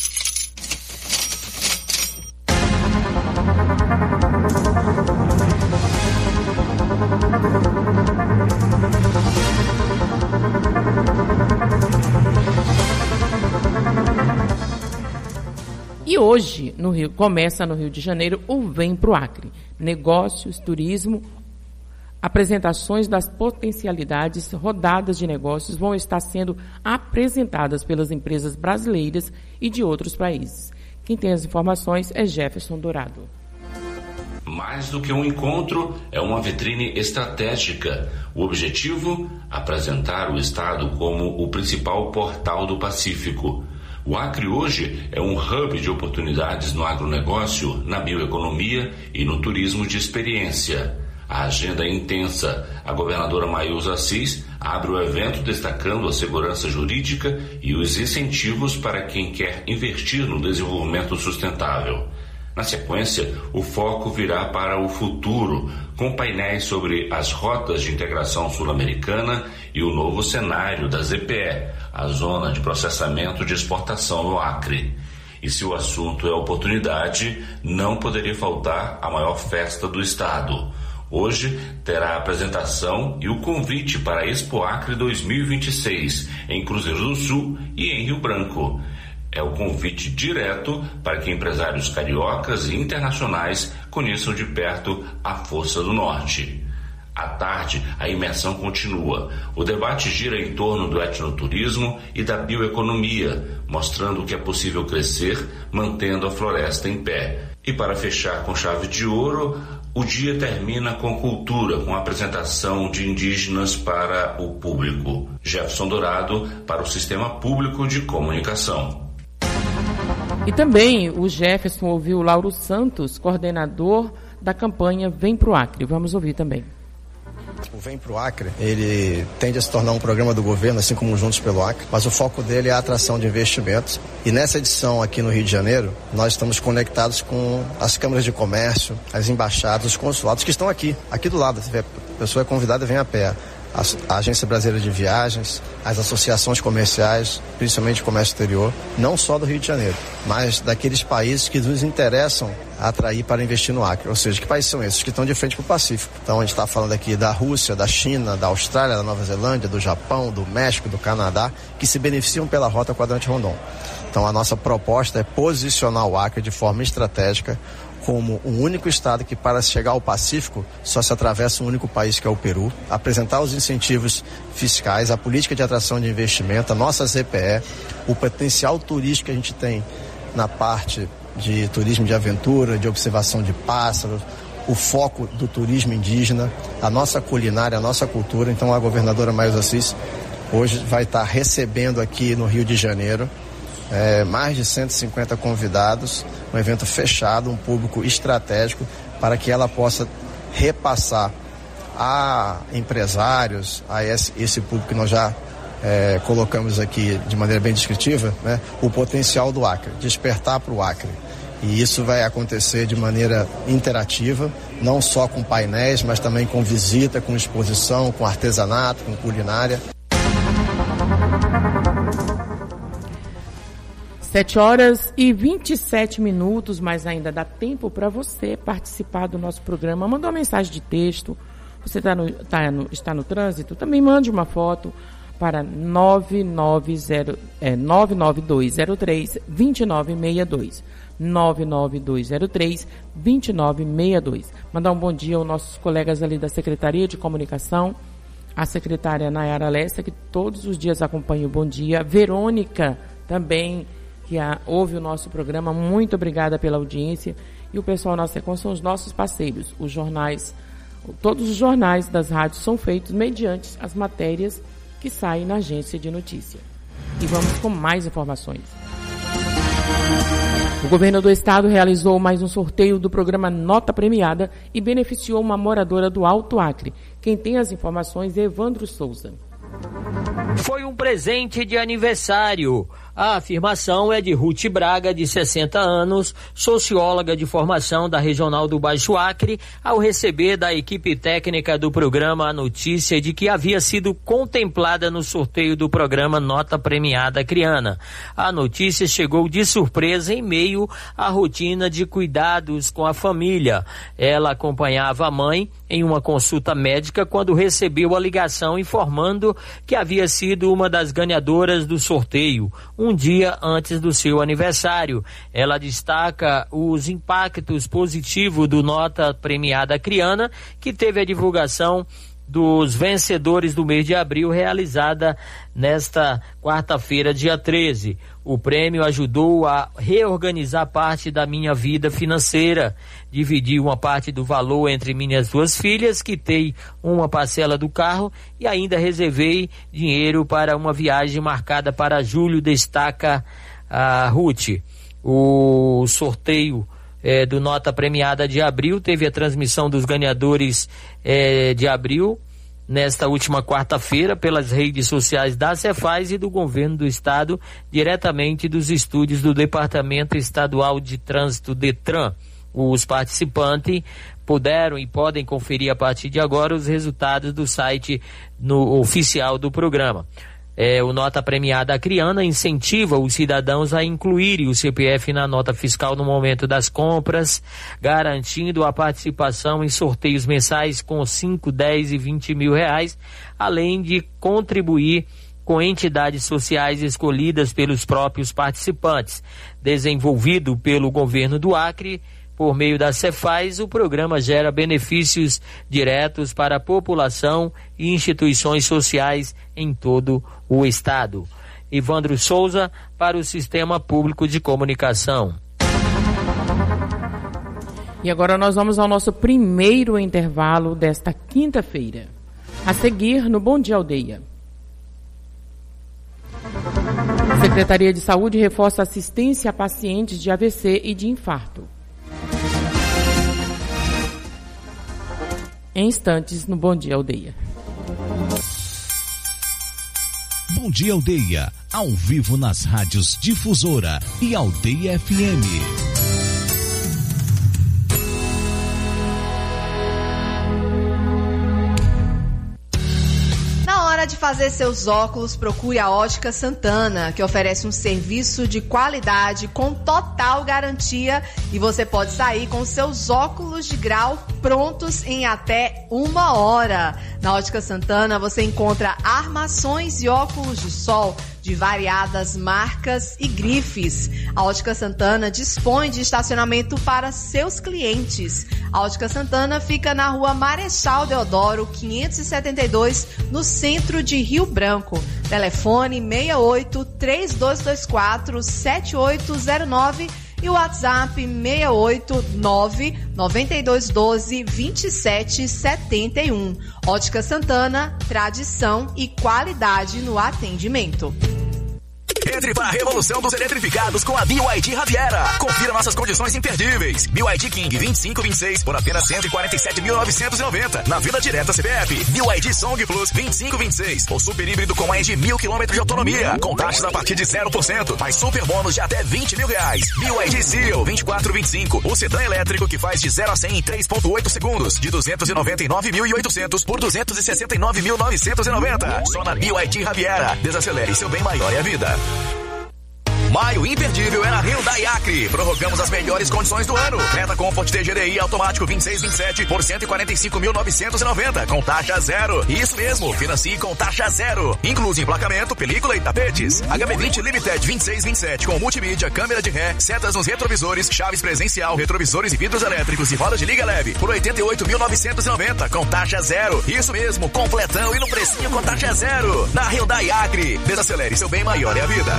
S7: E hoje, no Rio, começa no Rio de Janeiro o Vem Pro Acre. Negócios, turismo, apresentações das potencialidades, rodadas de negócios vão estar sendo apresentadas pelas empresas brasileiras e de outros países. Quem tem as informações é Jefferson Dourado.
S16: Mais do que um encontro, é uma vitrine estratégica. O objetivo? Apresentar o Estado como o principal portal do Pacífico. O Acre hoje é um hub de oportunidades no agronegócio, na bioeconomia e no turismo de experiência. A agenda é intensa. A governadora Maílza Assis abre o evento destacando a segurança jurídica e os incentivos para quem quer investir no desenvolvimento sustentável. Na sequência, o foco virá para o futuro, com painéis sobre as rotas de integração sul-americana e o novo cenário da Z P E, a Zona de Processamento de Exportação no Acre. E se o assunto é oportunidade, não poderia faltar a maior festa do Estado. Hoje terá a apresentação e o convite para a Expo Acre dois mil e vinte e seis, em Cruzeiro do Sul e em Rio Branco. É o convite direto para que empresários cariocas e internacionais conheçam de perto a força do Norte. À tarde, a imersão continua. O debate gira em torno do etnoturismo e da bioeconomia, mostrando que é possível crescer mantendo a floresta em pé. E para fechar com chave de ouro, o dia termina com cultura, com a apresentação de indígenas para o público. Jefferson Dourado, para o Sistema Público de Comunicação.
S7: E também o Jefferson ouviu o Lauro Santos, coordenador da campanha Vem Pro Acre. Vamos ouvir também.
S17: O Vem Pro Acre, ele tende a se tornar um programa do governo, assim como o Juntos pelo Acre, mas o foco dele é a atração de investimentos. E nessa edição aqui no Rio de Janeiro, nós estamos conectados com as câmaras de comércio, as embaixadas, os consulados que estão aqui, aqui do lado. Se a pessoa é convidada, vem a pé. A Agência Brasileira de Viagens, as associações comerciais, principalmente comércio exterior, não só do Rio de Janeiro, mas daqueles países que nos interessam atrair para investir no Acre. Ou seja, que países são esses? Que estão de frente para o Pacífico. Então a gente está falando aqui da Rússia, da China, da Austrália, da Nova Zelândia, do Japão, do México, do Canadá, que se beneficiam pela Rota Quadrante Rondon. Então a nossa proposta é posicionar o Acre de forma estratégica como o único estado que, para chegar ao Pacífico, só se atravessa um único país, que é o Peru, apresentar os incentivos fiscais, a política de atração de investimento, a nossa Z P E, o potencial turístico que a gente tem na parte de turismo de aventura, de observação de pássaros, o foco do turismo indígena, a nossa culinária, a nossa cultura. Então a governadora Maílza Assis hoje vai estar recebendo aqui no Rio de Janeiro É, mais de cento e cinquenta convidados, um evento fechado, um público estratégico, para que ela possa repassar a empresários, a esse, esse público que nós já é, colocamos aqui de maneira bem descritiva, né, o potencial do Acre, despertar para o Acre. E isso vai acontecer de maneira interativa, não só com painéis, mas também com visita, com exposição, com artesanato, com culinária.
S7: sete horas e vinte e sete minutos, mas ainda dá tempo para você participar do nosso programa. Manda uma mensagem de texto. Você tá no, tá no, está no trânsito? Também mande uma foto. para nove nove zero, é, nove nove dois zero três, dois nove seis dois. nove nove dois zero três, dois nove seis dois. Mandar um bom dia aos nossos colegas ali da Secretaria de Comunicação, a secretária Nayara Lessa, que todos os dias acompanha o Bom Dia, Verônica também, que a, ouve o nosso programa, muito obrigada pela audiência, e o pessoal na Secom são os nossos parceiros, os jornais, todos os jornais das rádios são feitos mediante as matérias que saem na agência de notícia. E vamos com mais informações. O governo do estado realizou mais um sorteio do programa Nota Premiada e beneficiou uma moradora do Alto Acre. Quem tem as informações é Evandro Souza.
S15: Foi um presente de aniversário. A afirmação é de Ruth Braga, de sessenta anos, socióloga de formação da Regional do Baixo Acre, ao receber da equipe técnica do programa a notícia de que havia sido contemplada no sorteio do programa Nota Premiada Acreana. A notícia chegou de surpresa em meio à rotina de cuidados com a família. Ela acompanhava a mãe em uma consulta médica quando recebeu a ligação informando que havia sido uma das ganhadoras do sorteio, um dia antes do seu aniversário. Ela destaca os impactos positivos do Nota Premiada Acreana, que teve a divulgação dos vencedores do mês de abril, realizada nesta quarta-feira, dia treze. O prêmio ajudou a reorganizar parte da minha vida financeira. Dividi uma parte do valor entre minhas duas filhas, quitei uma parcela do carro e ainda reservei dinheiro para uma viagem marcada para julho, destaca a Ruth. O sorteio É, do Nota Premiada de abril, teve a transmissão dos ganhadores é, de abril, nesta última quarta-feira, pelas redes sociais da Cefaz e do Governo do Estado, diretamente dos estúdios do Departamento Estadual de Trânsito, DETRAN. Os participantes puderam e podem conferir a partir de agora os resultados do site no, oficial do programa. É, o Nota Premiada Acreana incentiva os cidadãos a incluírem o C P F na nota fiscal no momento das compras, garantindo a participação em sorteios mensais com cinco, dez e vinte mil reais, além de contribuir com entidades sociais escolhidas pelos próprios participantes. Desenvolvido pelo governo do Acre, por meio da Cefaz, o programa gera benefícios diretos para a população e instituições sociais em todo o estado. Evandro Souza, para o Sistema Público de Comunicação.
S7: E agora nós vamos ao nosso primeiro intervalo desta quinta-feira. A seguir, no Bom Dia Aldeia. A Secretaria de Saúde reforça assistência a pacientes de A V C e de infarto. Em instantes, no Bom Dia Aldeia.
S18: Bom Dia Aldeia, ao vivo nas rádios Difusora e Aldeia F M.
S19: De fazer seus óculos, procure a Ótica Santana, que oferece um serviço de qualidade com total garantia, e você pode sair com seus óculos de grau prontos em até uma hora. Na Ótica Santana você encontra armações e óculos de sol de variadas marcas e grifes. A Ótica Santana dispõe de estacionamento para seus clientes. A Ótica Santana fica na Rua Marechal Deodoro, quinhentos e setenta e dois, no centro de Rio Branco. Telefone seis oito, três dois dois quatro, sete oito zero nove e o WhatsApp seis oito nove, nove dois um dois, dois sete sete um. Ótica Santana, tradição e qualidade no atendimento.
S20: Entre para a revolução dos eletrificados com a B Y D Riviera. Confira nossas condições imperdíveis. B Y D King vinte e cinco vinte e seis por apenas cento e quarenta e sete mil novecentos e noventa na Vila Direta C P F. B Y D Song Plus vinte e cinco vinte e seis, o super híbrido com mais de mil quilômetros de autonomia, com taxas a partir de zero por cento, mais super bônus de até vinte mil reais. B Y D Seal vinte e quatro vinte e cinco, o sedã elétrico que faz de zero a cem em três ponto oito segundos, de duzentos e noventa e nove mil e oitocentos por duzentos e sessenta e nove mil novecentos e noventa. Só na B Y D Riviera. Desacelere, seu bem maior é a vida. Maio imperdível é na Hyundai Acre. Prorrogamos as melhores condições do ano. Creta Comfort T G D I automático vinte e seis, vinte e sete por cento e quarenta e cinco mil novecentos e noventa com taxa zero. Isso mesmo, financie com taxa zero. Inclui emplacamento, película e tapetes. H B vinte Limited vinte e seis, vinte e sete com multimídia, câmera de ré, setas nos retrovisores, chaves presencial, retrovisores e vidros elétricos e roda de liga leve por oitenta e oito mil novecentos e noventa com taxa zero. Isso mesmo, completão e no precinho com taxa zero. Na Hyundai Acre. Desacelere, seu bem maior é a vida.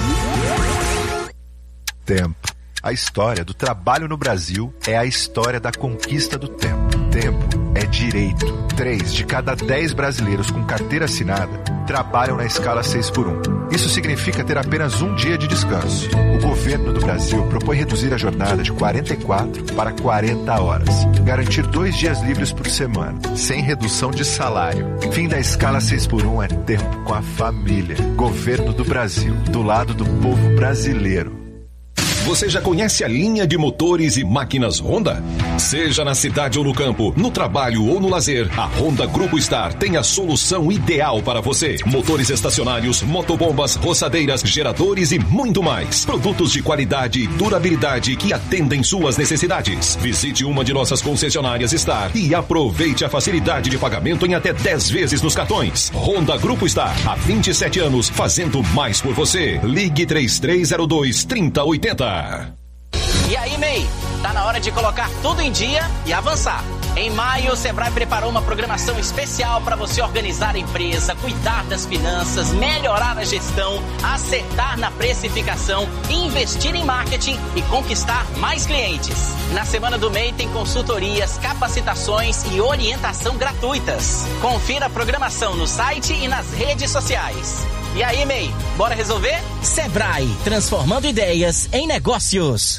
S21: Tempo. A história do trabalho no Brasil é a história da conquista do tempo. Tempo é direito. Três de cada dez brasileiros com carteira assinada trabalham na escala seis por um. Isso significa ter apenas um dia de descanso. O governo do Brasil propõe reduzir a jornada de quarenta e quatro para quarenta horas. Garantir dois dias livres por semana, sem redução de salário. Fim da escala seis por um é tempo com a família. Governo do Brasil, do lado do povo brasileiro.
S22: Você já conhece a linha de motores e máquinas Honda? Seja na cidade ou no campo, no trabalho ou no lazer, a Honda Grupo Star tem a solução ideal para você. Motores estacionários, motobombas, roçadeiras, geradores e muito mais. Produtos de qualidade e durabilidade que atendem suas necessidades. Visite uma de nossas concessionárias Star e aproveite a facilidade de pagamento em até dez vezes nos cartões. Honda Grupo Star, há vinte e sete anos, fazendo mais por você. Ligue três três zero dois, três zero oito zero.
S23: E aí, M E I? Tá na hora de colocar tudo em dia e avançar. Em maio, o Sebrae preparou uma programação especial para você organizar a empresa, cuidar das finanças, melhorar a gestão, acertar na precificação, investir em marketing e conquistar mais clientes. Na semana do M E I tem consultorias, capacitações e orientação gratuitas. Confira a programação no site e nas redes sociais. E aí, M E I, bora resolver?
S24: Sebrae, transformando ideias em negócios.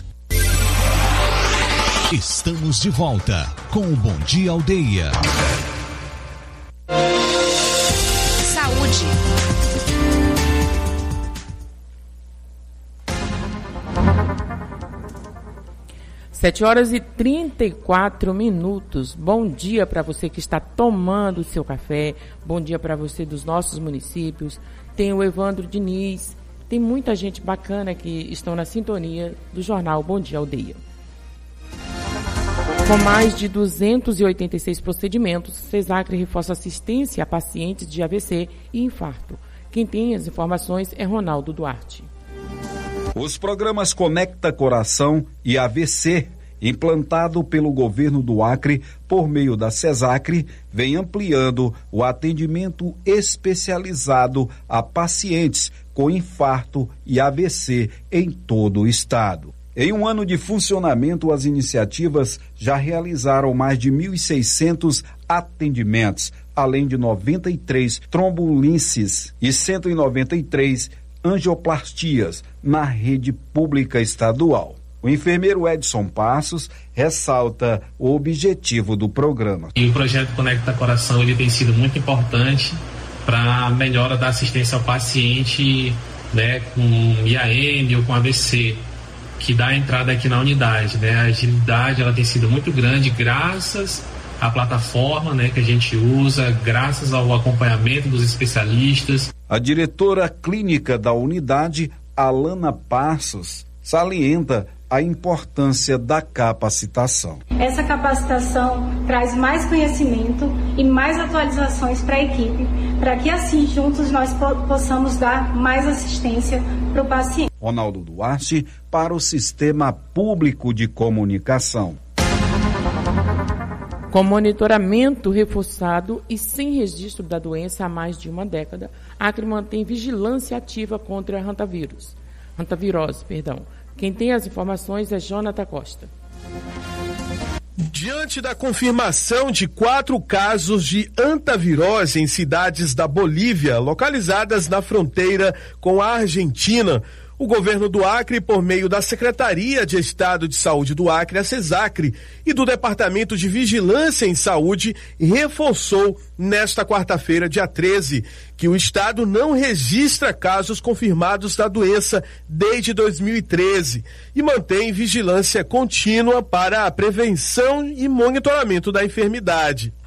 S18: Estamos de volta com o Bom Dia Aldeia.
S19: Saúde.
S7: Sete horas e trinta e quatro minutos. Bom dia para você que está tomando o seu café. Bom dia para você dos nossos municípios. Tem o Evandro Diniz. Tem muita gente bacana que estão na sintonia do jornal Bom Dia Aldeia. Com mais de duzentos e oitenta e seis procedimentos, CESACRE reforça assistência a pacientes de A V C e infarto. Quem tem as informações é Ronaldo Duarte.
S25: Os programas Conecta Coração e A V C, implantado pelo governo do Acre por meio da CESACRE, vem ampliando o atendimento especializado a pacientes com infarto e A V C em todo o estado. Em um ano de funcionamento, as iniciativas já realizaram mais de mil e seiscentos atendimentos, além de noventa e três trombolinces e cento e noventa e três angioplastias na rede pública estadual. O enfermeiro Edson Passos ressalta o objetivo do programa.
S26: E o projeto Conecta Coração ele tem sido muito importante para a melhora da assistência ao paciente, né, com I A M ou com A V C, que dá a entrada aqui na unidade, né? A agilidade ela tem sido muito grande graças à plataforma, né, que a gente usa, graças ao acompanhamento dos especialistas.
S25: A diretora clínica da unidade, Alana Passos, salienta a importância da capacitação.
S27: Essa capacitação traz mais conhecimento e mais atualizações para a equipe, para que assim juntos nós possamos dar mais assistência para o paciente.
S25: Ronaldo Duarte para o Sistema Público de Comunicação.
S7: Com monitoramento reforçado e sem registro da doença há mais de uma década, a Acre mantém vigilância ativa contra a hantavírus. Hantavirose, perdão. Quem tem as informações é Jonathan Costa.
S28: Diante da confirmação de quatro casos de hantavirose em cidades da Bolívia, localizadas na fronteira com a Argentina, o governo do Acre, por meio da Secretaria de Estado de Saúde do Acre, a CESACRE, e do Departamento de Vigilância em Saúde, reforçou nesta quarta-feira, dia treze, que o Estado não registra casos confirmados da doença desde dois mil e treze e mantém vigilância contínua para a prevenção e monitoramento da enfermidade.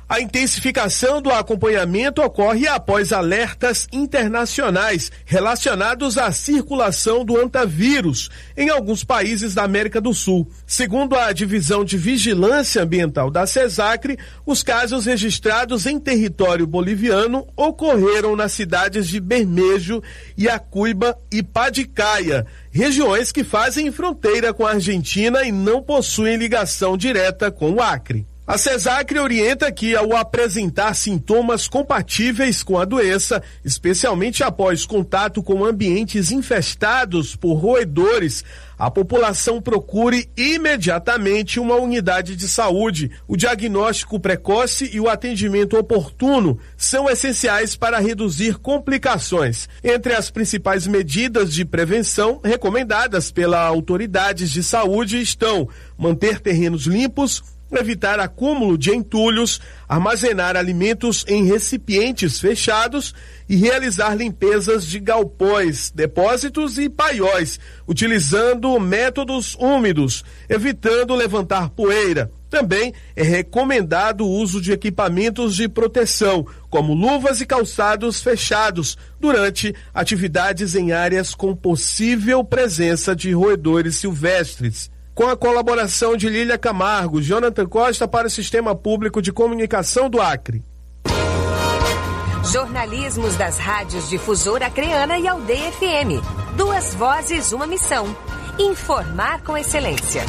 S28: A intensificação do acompanhamento ocorre após alertas internacionais relacionados à circulação do hantavírus em alguns países da América do Sul. Segundo a Divisão de Vigilância Ambiental da SESACRE, os casos registrados em território boliviano ocorreram nas cidades de Bermejo, Iacuiba e Padicaia, regiões que fazem fronteira com a Argentina e não possuem ligação direta com o Acre. A SESACRE orienta que, ao apresentar sintomas compatíveis com a doença, especialmente após contato com ambientes infestados por roedores, a população procure imediatamente uma unidade de saúde. O diagnóstico precoce e o atendimento oportuno são essenciais para reduzir complicações. Entre as principais medidas de prevenção recomendadas pelas autoridades de saúde estão manter terrenos limpos, evitar acúmulo de entulhos, armazenar alimentos em recipientes fechados e realizar limpezas de galpões, depósitos e paióis, utilizando métodos úmidos, evitando levantar poeira. Também é recomendado o uso de equipamentos de proteção, como luvas e calçados fechados, durante atividades em áreas com possível presença de roedores silvestres. Com a colaboração de Lília Camargo, Jonathan Costa para o Sistema Público de Comunicação do Acre.
S1: Jornalismos das rádios Difusora Acreana e Aldeia F M. Duas vozes, uma missão. Informar com excelência.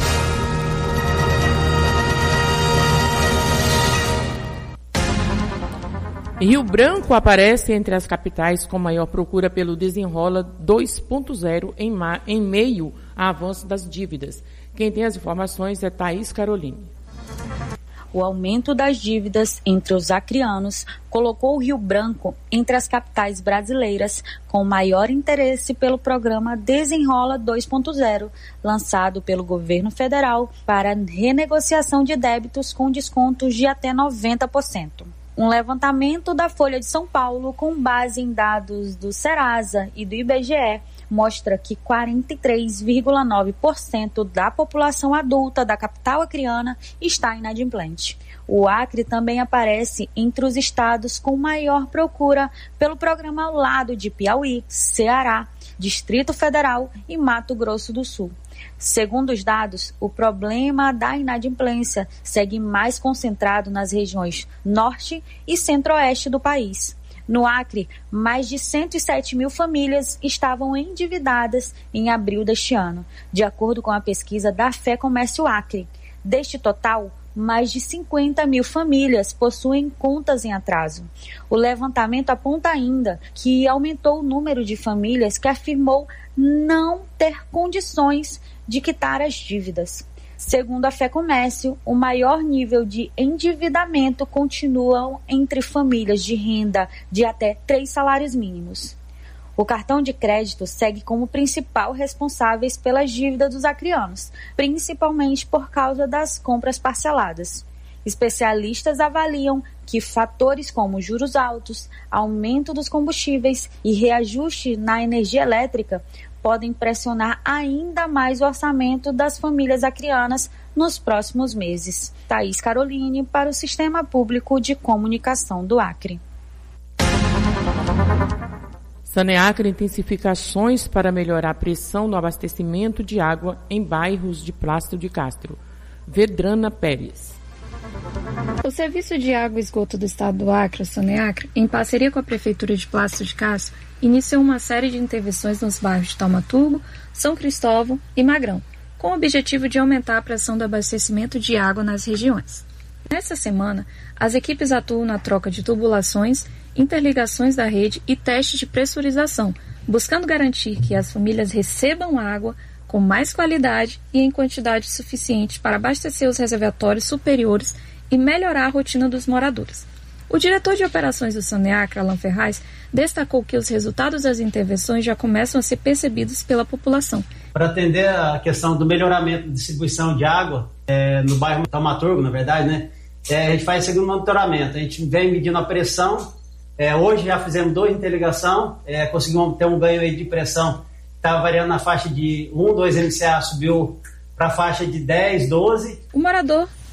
S7: Rio Branco aparece entre as capitais com maior procura pelo Desenrola dois ponto zero em, ma- em meio ao avanço das dívidas. Quem tem as informações é Thaís Caroline.
S13: O aumento das dívidas entre os acreanos colocou o Rio Branco entre as capitais brasileiras com maior interesse pelo programa Desenrola dois ponto zero, lançado pelo governo federal para renegociação de débitos com descontos de até noventa por cento. Um levantamento da Folha de São Paulo, com base em dados do Serasa e do I B G E, mostra que quarenta e três vírgula nove por cento da população adulta da capital acreana está inadimplente. O Acre também aparece entre os estados com maior procura pelo programa ao lado de Piauí, Ceará, Distrito Federal e Mato Grosso do Sul. Segundo os dados, o problema da inadimplência segue mais concentrado nas regiões norte e centro-oeste do país. No Acre, mais de cento e sete mil famílias estavam endividadas em abril deste ano, de acordo com a pesquisa da Fé Comércio Acre. Deste total, mais de cinquenta mil famílias possuem contas em atraso. O levantamento aponta ainda que aumentou o número de famílias que afirmou não ter condições de quitar as dívidas. Segundo a Fé Comércio, o maior nível de endividamento continua entre famílias de renda de até três salários mínimos. O cartão de crédito segue como principal responsável pelas dívidas dos acreanos, principalmente por causa das compras parceladas. Especialistas avaliam que fatores como juros altos, aumento dos combustíveis e reajuste na energia elétrica podem pressionar ainda mais o orçamento das famílias acreanas nos próximos meses. Thaís Caroline para o Sistema Público de Comunicação do Acre.
S7: Saneacre intensifica ações para melhorar a pressão no abastecimento de água em bairros de Plácido de Castro. Vedrana Pérez.
S2: O Serviço de Água e Esgoto do Estado do Acre, o Saneacre, em parceria com a Prefeitura de Plácido de Castro, iniciou uma série de intervenções nos bairros de Taumaturgo, São Cristóvão e Magrão, com o objetivo de aumentar a pressão do abastecimento de água nas regiões. Nessa semana, as equipes atuam na troca de tubulações, interligações da rede e testes de pressurização, buscando garantir que as famílias recebam água com mais qualidade e em quantidade suficiente para abastecer os reservatórios superiores e melhorar a rotina dos moradores. O diretor de operações do Saneacre, Alan Ferraz, destacou que os resultados das intervenções já começam a ser percebidos pela população.
S3: Para atender a questão do melhoramento da distribuição de água é, no bairro Taumaturgo, na verdade, né, é, a gente faz o seguinte monitoramento. A gente vem medindo a pressão. É, hoje já fizemos duas interligações, é, conseguimos ter um ganho aí de pressão. Estava variando na faixa de um, dois M C A, subiu para a faixa de dez, doze.
S2: O morador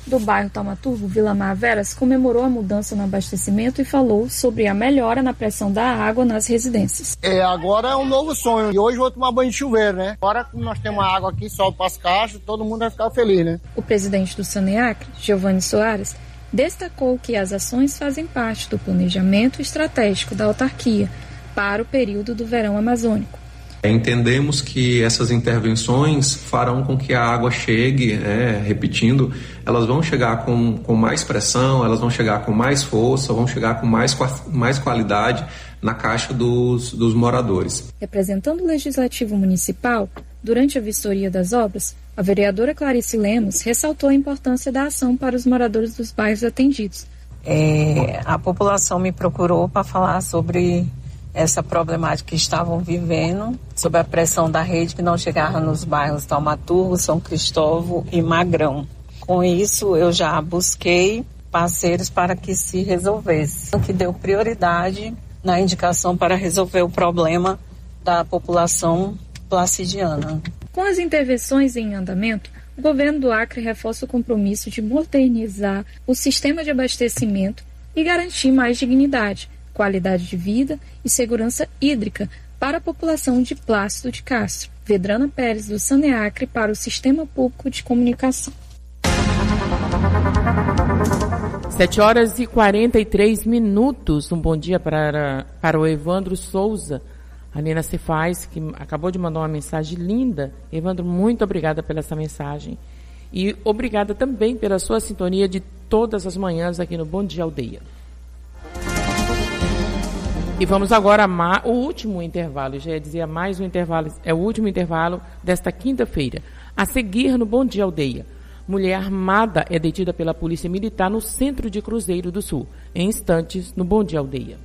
S2: do bairro Taumaturgo, Vila Mar Veras, comemorou a mudança no abastecimento e falou sobre a melhora na pressão da água nas residências.
S4: É, agora é um novo sonho. E hoje eu vou tomar banho de chuveiro, né? Agora que nós temos água aqui, sol para as caixas, todo mundo vai ficar feliz, né?
S2: O presidente do Saneacre, Giovanni Soares, destacou que as ações fazem parte do planejamento estratégico da autarquia para o período do verão amazônico.
S5: Entendemos que essas intervenções farão com que a água chegue, é, repetindo, elas vão chegar com, com mais pressão, elas vão chegar com mais força, vão chegar com mais, mais qualidade na caixa dos, dos moradores.
S2: Representando o Legislativo Municipal, durante a vistoria das obras, a vereadora Clarice Lemos ressaltou a importância da ação para os moradores dos bairros atendidos.
S6: É, a população me procurou para falar sobre essa problemática que estavam vivendo, sobre a pressão da rede que não chegava nos bairros Taumaturgo, São Cristóvão e Magrão. Com isso, eu já busquei parceiros para que se resolvesse, que deu prioridade na indicação para resolver o problema da população placidiana.
S2: Com as intervenções em andamento, o governo do Acre reforça o compromisso de modernizar o sistema de abastecimento e garantir mais dignidade, qualidade de vida e segurança hídrica para a população de Plácido de Castro. Vedrana Pérez, do Saneacre, para o Sistema Público de Comunicação.
S7: sete horas e quarenta e três minutos. Um bom dia para, para o Evandro Souza. A Nina Cefaz, que acabou de mandar uma mensagem linda. Evandro, muito obrigada pela essa mensagem. E obrigada também pela sua sintonia de todas as manhãs aqui no Bom Dia Aldeia. E vamos agora ao último intervalo. Eu já ia dizer mais um intervalo. É o último intervalo desta quinta-feira. A seguir no Bom Dia Aldeia. Mulher armada é detida pela Polícia Militar no centro de Cruzeiro do Sul. Em instantes, no Bom Dia Aldeia.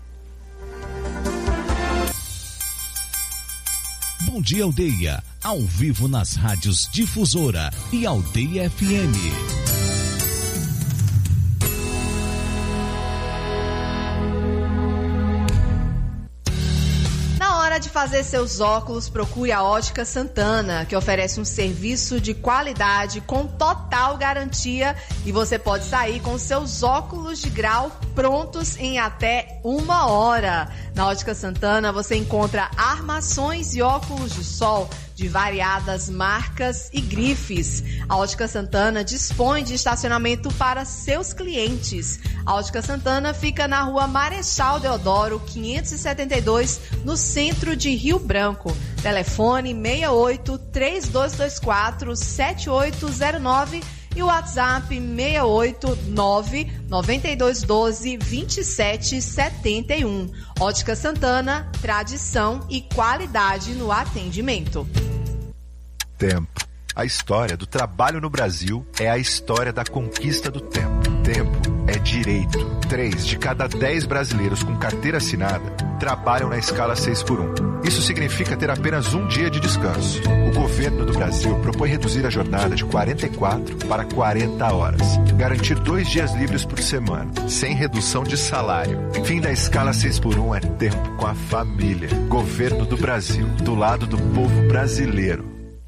S18: Bom Dia Aldeia, ao vivo nas rádios Difusora e Aldeia F M.
S19: De fazer seus óculos, procure a Ótica Santana, que oferece um serviço de qualidade com total garantia e você pode sair com seus óculos de grau prontos em até uma hora. Na Ótica Santana você encontra armações e óculos de sol de variadas marcas e grifes. A Ótica Santana dispõe de estacionamento para seus clientes. A Ótica Santana fica na rua Marechal Deodoro, quinhentos e setenta e dois, no centro de Rio Branco. Telefone seis oito, três dois dois quatro, sete oito zero nove e o WhatsApp seis oito nove, nove dois um dois, dois sete sete um. Ótica Santana, tradição e qualidade no atendimento.
S21: Tempo. A história do trabalho no Brasil é a história da conquista do tempo. Tempo é direito. Três de cada dez brasileiros com carteira assinada trabalham na escala seis por um. Isso significa ter apenas um dia de descanso. O governo do Brasil propõe reduzir a jornada de quarenta e quatro para quarenta horas. Garantir dois dias livres por semana, sem redução de salário. Fim da escala seis por um é tempo com a família. Governo do Brasil, do lado do povo brasileiro.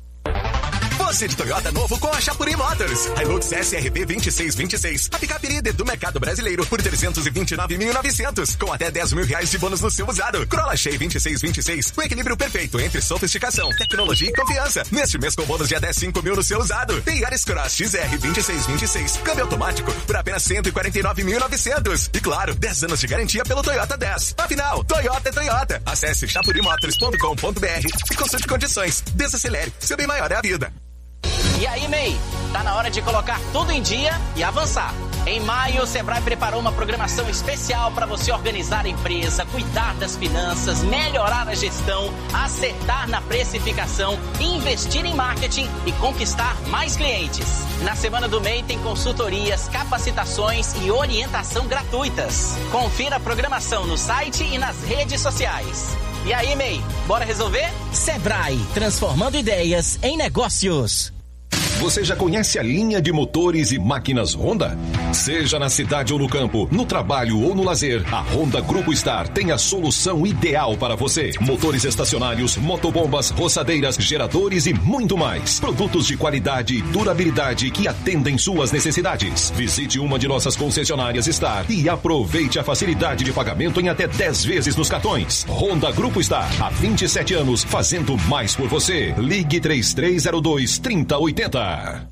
S20: Você de Toyota novo com a Chapuri Motors. Hilux S R B vinte e seis vinte e seis. A picape líder do mercado brasileiro por trezentos e vinte e nove mil e novecentos. Com até dez mil reais de bônus no seu usado. Corolla Shea vinte e seis vinte e seis. O equilíbrio perfeito entre sofisticação, tecnologia e confiança. Neste mês com bônus de até cinco mil no seu usado. Tem Yaris Cross X R vinte e seis vinte e seis. Câmbio automático por apenas cento e quarenta e nove mil e novecentos. E claro, dez anos de garantia pelo Toyota dez. Afinal, Toyota é Toyota. Acesse chapuri motors ponto com ponto b r e consulte condições. Desacelere. Seu bem maior é a vida.
S23: E aí, M E I? Tá na hora de colocar tudo em dia e avançar. Em maio, o Sebrae preparou uma programação especial para você organizar a empresa, cuidar das finanças, melhorar a gestão, acertar na precificação, investir em marketing e conquistar mais clientes. Na semana do M E I tem consultorias, capacitações e orientação gratuitas. Confira a programação no site e nas redes sociais. E aí, M E I? Bora resolver?
S24: Sebrae, transformando ideias em negócios.
S22: Você já conhece a linha de motores e máquinas Honda? Seja na cidade ou no campo, no trabalho ou no lazer, a Honda Grupo Star tem a solução ideal para você. Motores estacionários, motobombas, roçadeiras, geradores e muito mais. Produtos de qualidade e durabilidade que atendem suas necessidades. Visite uma de nossas concessionárias Star e aproveite a facilidade de pagamento em até dez vezes nos cartões. Honda Grupo Star, há vinte e sete anos, fazendo mais por você. Ligue três três zero dois, três zero oito zero.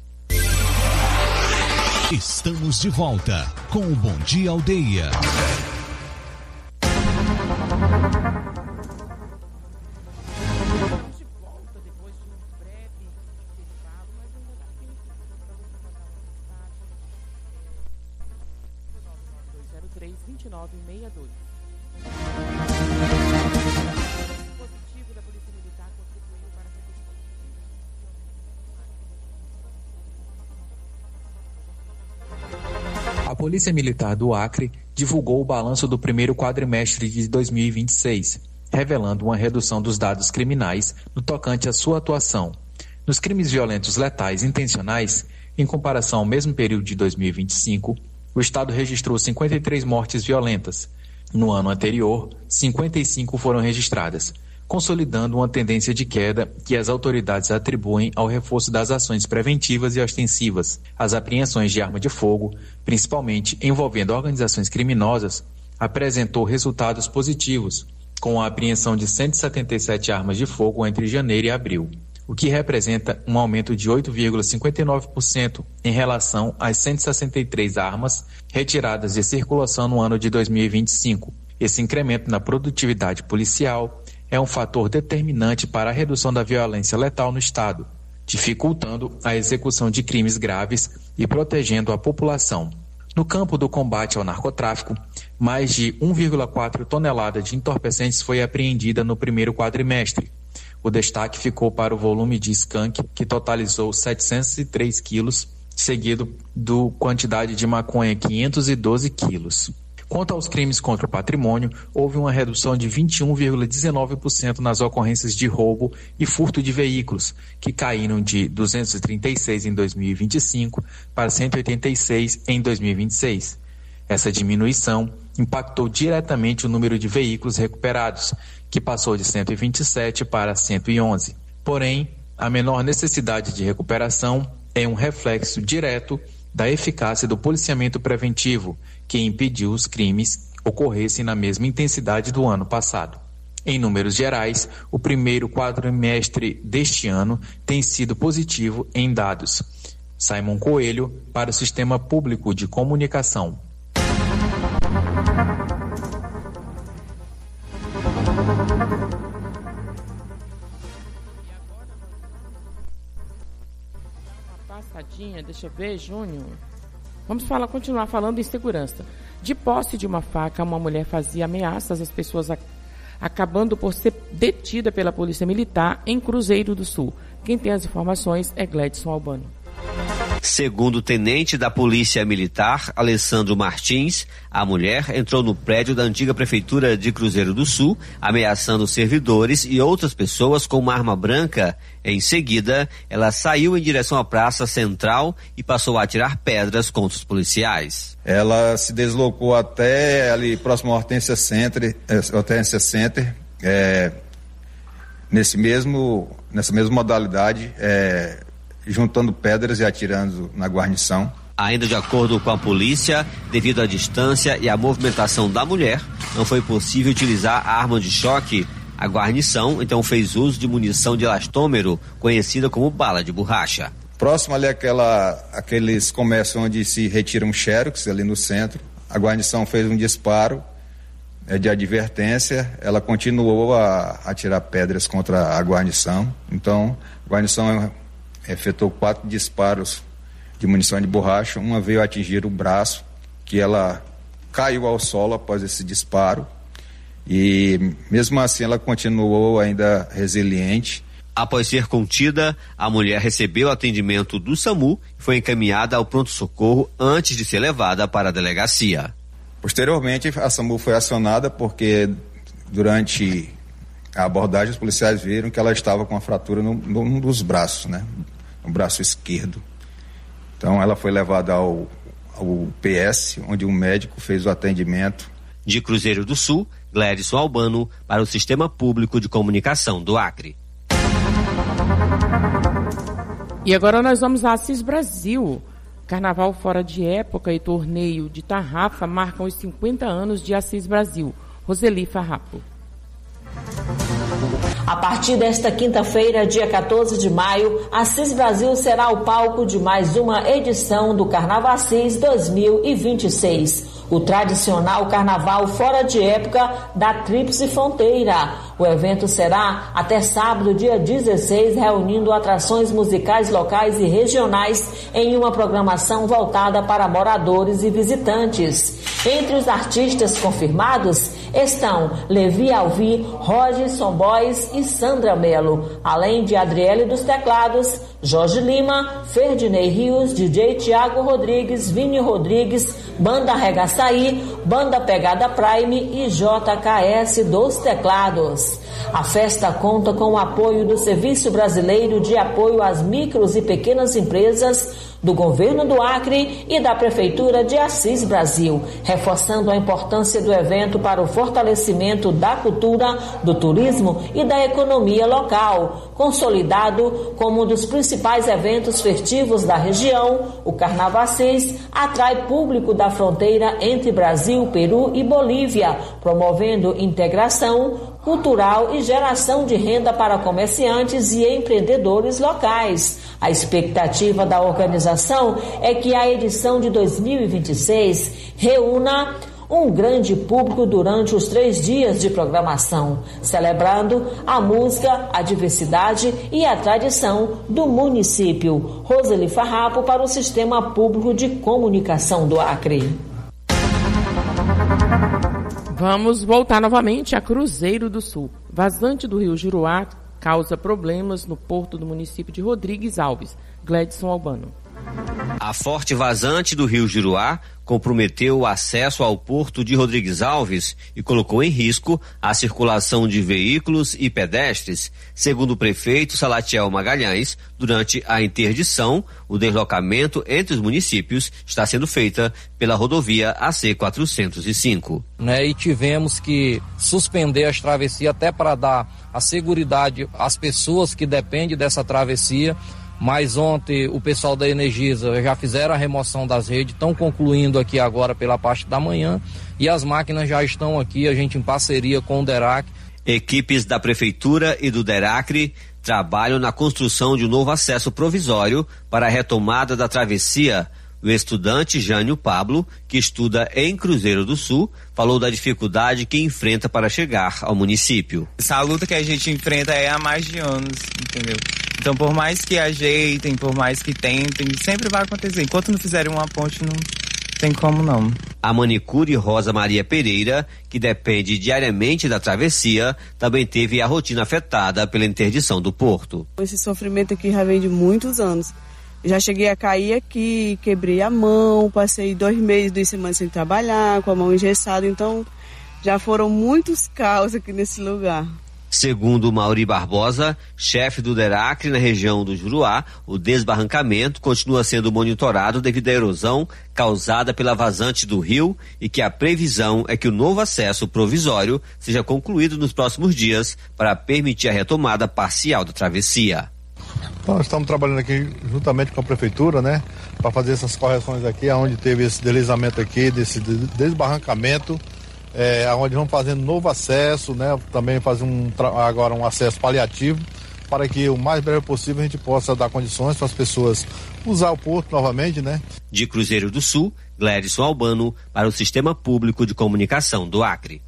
S18: Estamos de volta com o Bom Dia Aldeia.
S8: A Polícia Militar do Acre divulgou o balanço do primeiro quadrimestre de dois mil e vinte e seis, revelando uma redução dos dados criminais no tocante à sua atuação. Nos crimes violentos letais intencionais, em comparação ao mesmo período de dois mil e vinte e cinco, o Estado registrou cinquenta e três mortes violentas. No ano anterior, cinquenta e cinco foram registradas, consolidando uma tendência de queda que as autoridades atribuem ao reforço das ações preventivas e ostensivas. As apreensões de arma de fogo, principalmente envolvendo organizações criminosas, apresentou resultados positivos, com a apreensão de cento e setenta e sete armas de fogo entre janeiro e abril, o que representa um aumento de oito vírgula cinquenta e nove por cento em relação às cento e sessenta e três armas retiradas de circulação no ano de dois mil e vinte e cinco. Esse incremento na produtividade policial é um fator determinante para a redução da violência letal no Estado, dificultando a execução de crimes graves e protegendo a população. No campo do combate ao narcotráfico, mais de um vírgula quatro toneladas de entorpecentes foi apreendida no primeiro quadrimestre. O destaque ficou para o volume de skunk, que totalizou setecentos e três quilos, seguido do quantidade de maconha, quinhentos e doze quilos. Quanto aos crimes contra o patrimônio, houve uma redução de vinte e um vírgula dezenove por cento nas ocorrências de roubo e furto de veículos, que caíram de duzentos e trinta e seis em dois mil e vinte e cinco para cento e oitenta e seis em dois mil e vinte e seis. Essa diminuição impactou diretamente o número de veículos recuperados, que passou de cento e vinte e sete para cento e onze. Porém, a menor necessidade de recuperação é um reflexo direto da eficácia do policiamento preventivo, que impediu os crimes ocorressem na mesma intensidade do ano passado. Em números gerais, o primeiro quadrimestre deste ano tem sido positivo em dados. Simon Coelho, para o Sistema Público de Comunicação.
S7: Passadinha, deixa eu ver, Júnior. Vamos falar, continuar falando em segurança. De posse de uma faca, uma mulher fazia ameaças às pessoas, a, acabando por ser detida pela Polícia Militar em Cruzeiro do Sul. Quem tem as informações é Gledson Albano.
S9: Segundo o tenente da Polícia Militar, Alessandro Martins, a mulher entrou no prédio da antiga Prefeitura de Cruzeiro do Sul, ameaçando servidores e outras pessoas com uma arma branca. Em seguida, ela saiu em direção à Praça Central e passou a atirar pedras contra os policiais.
S10: Ela se deslocou até ali próximo ao Hortência Center, Hortência Center é, nesse mesmo, nessa mesma modalidade, é, juntando pedras e atirando na guarnição.
S9: Ainda de acordo com a polícia, devido à distância e à movimentação da mulher, não foi possível utilizar a arma de choque. A guarnição então fez uso de munição de elastômero, conhecida como bala de borracha.
S10: Próximo ali àquela, aqueles comércios onde se retiram xerox, ali no centro, a guarnição fez um disparo é, de advertência, ela continuou a atirar pedras contra a guarnição, então a guarnição efetuou quatro disparos de munição de borracha, uma veio atingir o braço, que ela caiu ao solo após esse disparo, e mesmo assim ela continuou ainda resiliente.
S9: Após ser contida, a mulher recebeu atendimento do SAMU e foi encaminhada ao pronto-socorro antes de ser levada para a delegacia.
S10: Posteriormente, a SAMU foi acionada porque durante a abordagem os policiais viram que ela estava com uma fratura no, num dos braços, né? no braço esquerdo. Então ela foi levada ao, ao P S, onde um médico fez o atendimento.
S9: De Cruzeiro do Sul, Gledson Albano, para o Sistema Público de Comunicação do Acre.
S7: E agora nós vamos a Assis Brasil. Carnaval fora de época e torneio de tarrafa marcam os cinquenta anos de Assis Brasil. Roseli Farrapo.
S11: A partir desta quinta-feira, dia quatorze de maio, Assis Brasil será o palco de mais uma edição do Carnaval Assis dois mil e vinte e seis. O tradicional carnaval fora de época da Tríplice Fronteira. O evento será até sábado, dia dezesseis, reunindo atrações musicais locais e regionais em uma programação voltada para moradores e visitantes. Entre os artistas confirmados estão Levi Alvi, Roger Somboys e Sandra Melo, além de Adriele dos teclados, Jorge Lima, Ferdinei Rios, D J Tiago Rodrigues, Vini Rodrigues, Banda Regaçaí, Banda Pegada Prime e J K S dos teclados. A festa conta com o apoio do Serviço Brasileiro de Apoio às Micros e Pequenas Empresas, do Governo do Acre e da Prefeitura de Assis Brasil, reforçando a importância do evento para o fortalecimento da cultura, do turismo e da economia local. Consolidado como um dos principais eventos festivos da região, o Carnaval Assis atrai público da fronteira entre Brasil, Peru e Bolívia, promovendo integração cultural e geração de renda para comerciantes e empreendedores locais. A expectativa da organização é que a edição de dois mil e vinte e seis reúna um grande público durante os três dias de programação, celebrando a música, a diversidade e a tradição do município. Roseli Farrapo para o Sistema Público de Comunicação do Acre.
S7: Vamos voltar novamente a Cruzeiro do Sul. Vazante do rio Juruá causa problemas no porto do município de Rodrigues Alves. Gledson Albano.
S9: A forte vazante do rio Juruá comprometeu o acesso ao porto de Rodrigues Alves e colocou em risco a circulação de veículos e pedestres. Segundo o prefeito Salatiel Magalhães, durante a interdição, o deslocamento entre os municípios está sendo feita pela rodovia A C quatrocentos e cinco.
S12: Né, e tivemos que suspender as travessias até para dar a seguridade às pessoas que dependem dessa travessia. Mas ontem o pessoal da Energisa já fizeram a remoção das redes, estão concluindo aqui agora pela parte da manhã e as máquinas já estão aqui, a gente em parceria com o DERAC.
S9: Equipes da Prefeitura e do DERACRE trabalham na construção de um novo acesso provisório para a retomada da travessia. O estudante Jânio Pablo, que estuda em Cruzeiro do Sul, falou da dificuldade que enfrenta para chegar ao município.
S14: Essa luta que a gente enfrenta é há mais de anos, entendeu? Então, por mais que ajeitem, por mais que tentem, sempre vai acontecer. Enquanto não fizerem uma ponte, não tem como não.
S9: A manicure Rosa Maria Pereira, que depende diariamente da travessia, também teve a rotina afetada pela interdição do porto.
S15: Esse sofrimento aqui já vem de muitos anos. Já cheguei a cair aqui, quebrei a mão, passei dois meses, duas semanas sem trabalhar, com a mão engessada, então já foram muitos caos aqui nesse lugar.
S9: Segundo Mauri Barbosa, chefe do DERACRE na região do Juruá, o desbarrancamento continua sendo monitorado devido à erosão causada pela vazante do rio e que a previsão é que o novo acesso provisório seja concluído nos próximos dias para permitir a retomada parcial da travessia.
S16: Nós estamos trabalhando aqui juntamente com a prefeitura, né, para fazer essas correções aqui, onde teve esse deslizamento aqui, desse desbarrancamento. É, onde vamos fazendo novo acesso, né? Também fazer um, agora um acesso paliativo para que o mais breve possível a gente possa dar condições para as pessoas usar o porto novamente, né?
S9: De Cruzeiro do Sul, Gledson Albano para o Sistema Público de Comunicação do Acre.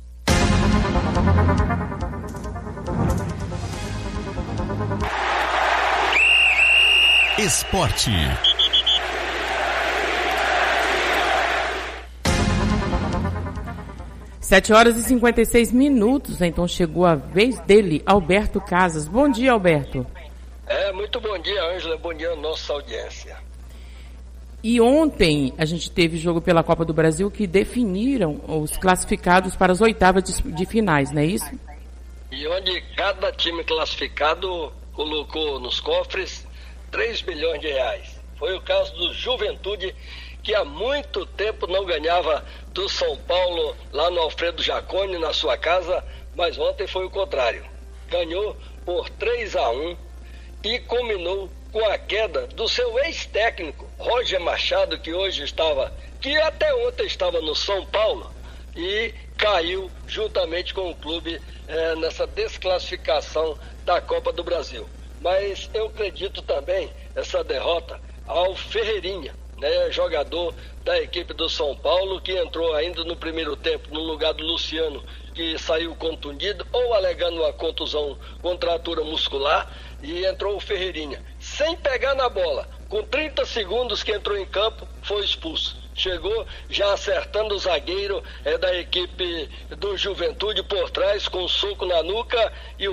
S18: Esporte.
S7: Sete horas e cinquenta e seis minutos, então chegou a vez dele, Alberto Casas. Bom dia, Alberto.
S17: É, muito bom dia, Ângela. Bom dia, nossa audiência.
S7: E ontem a gente teve jogo pela Copa do Brasil que definiram os classificados para as oitavas de, de finais, não é isso?
S17: E onde cada time classificado colocou nos cofres três milhões de reais. Foi o caso do Juventude, que há muito tempo não ganhava do São Paulo lá no Alfredo Jaconi, na sua casa, mas ontem foi o contrário. Ganhou por três a um e culminou com a queda do seu ex-técnico, Roger Machado, que hoje estava, que até ontem estava no São Paulo, e caiu juntamente com o clube eh, nessa desclassificação da Copa do Brasil. Mas eu acredito também essa derrota ao Ferreirinha, né, jogador da equipe do São Paulo, que entrou ainda no primeiro tempo no lugar do Luciano, que saiu contundido ou alegando uma contusão, contratura muscular, e entrou o Ferreirinha sem pegar na bola. Com trinta segundos que entrou em campo, foi expulso. Chegou já acertando o zagueiro é, da equipe do Juventude por trás, com um soco na nuca, e o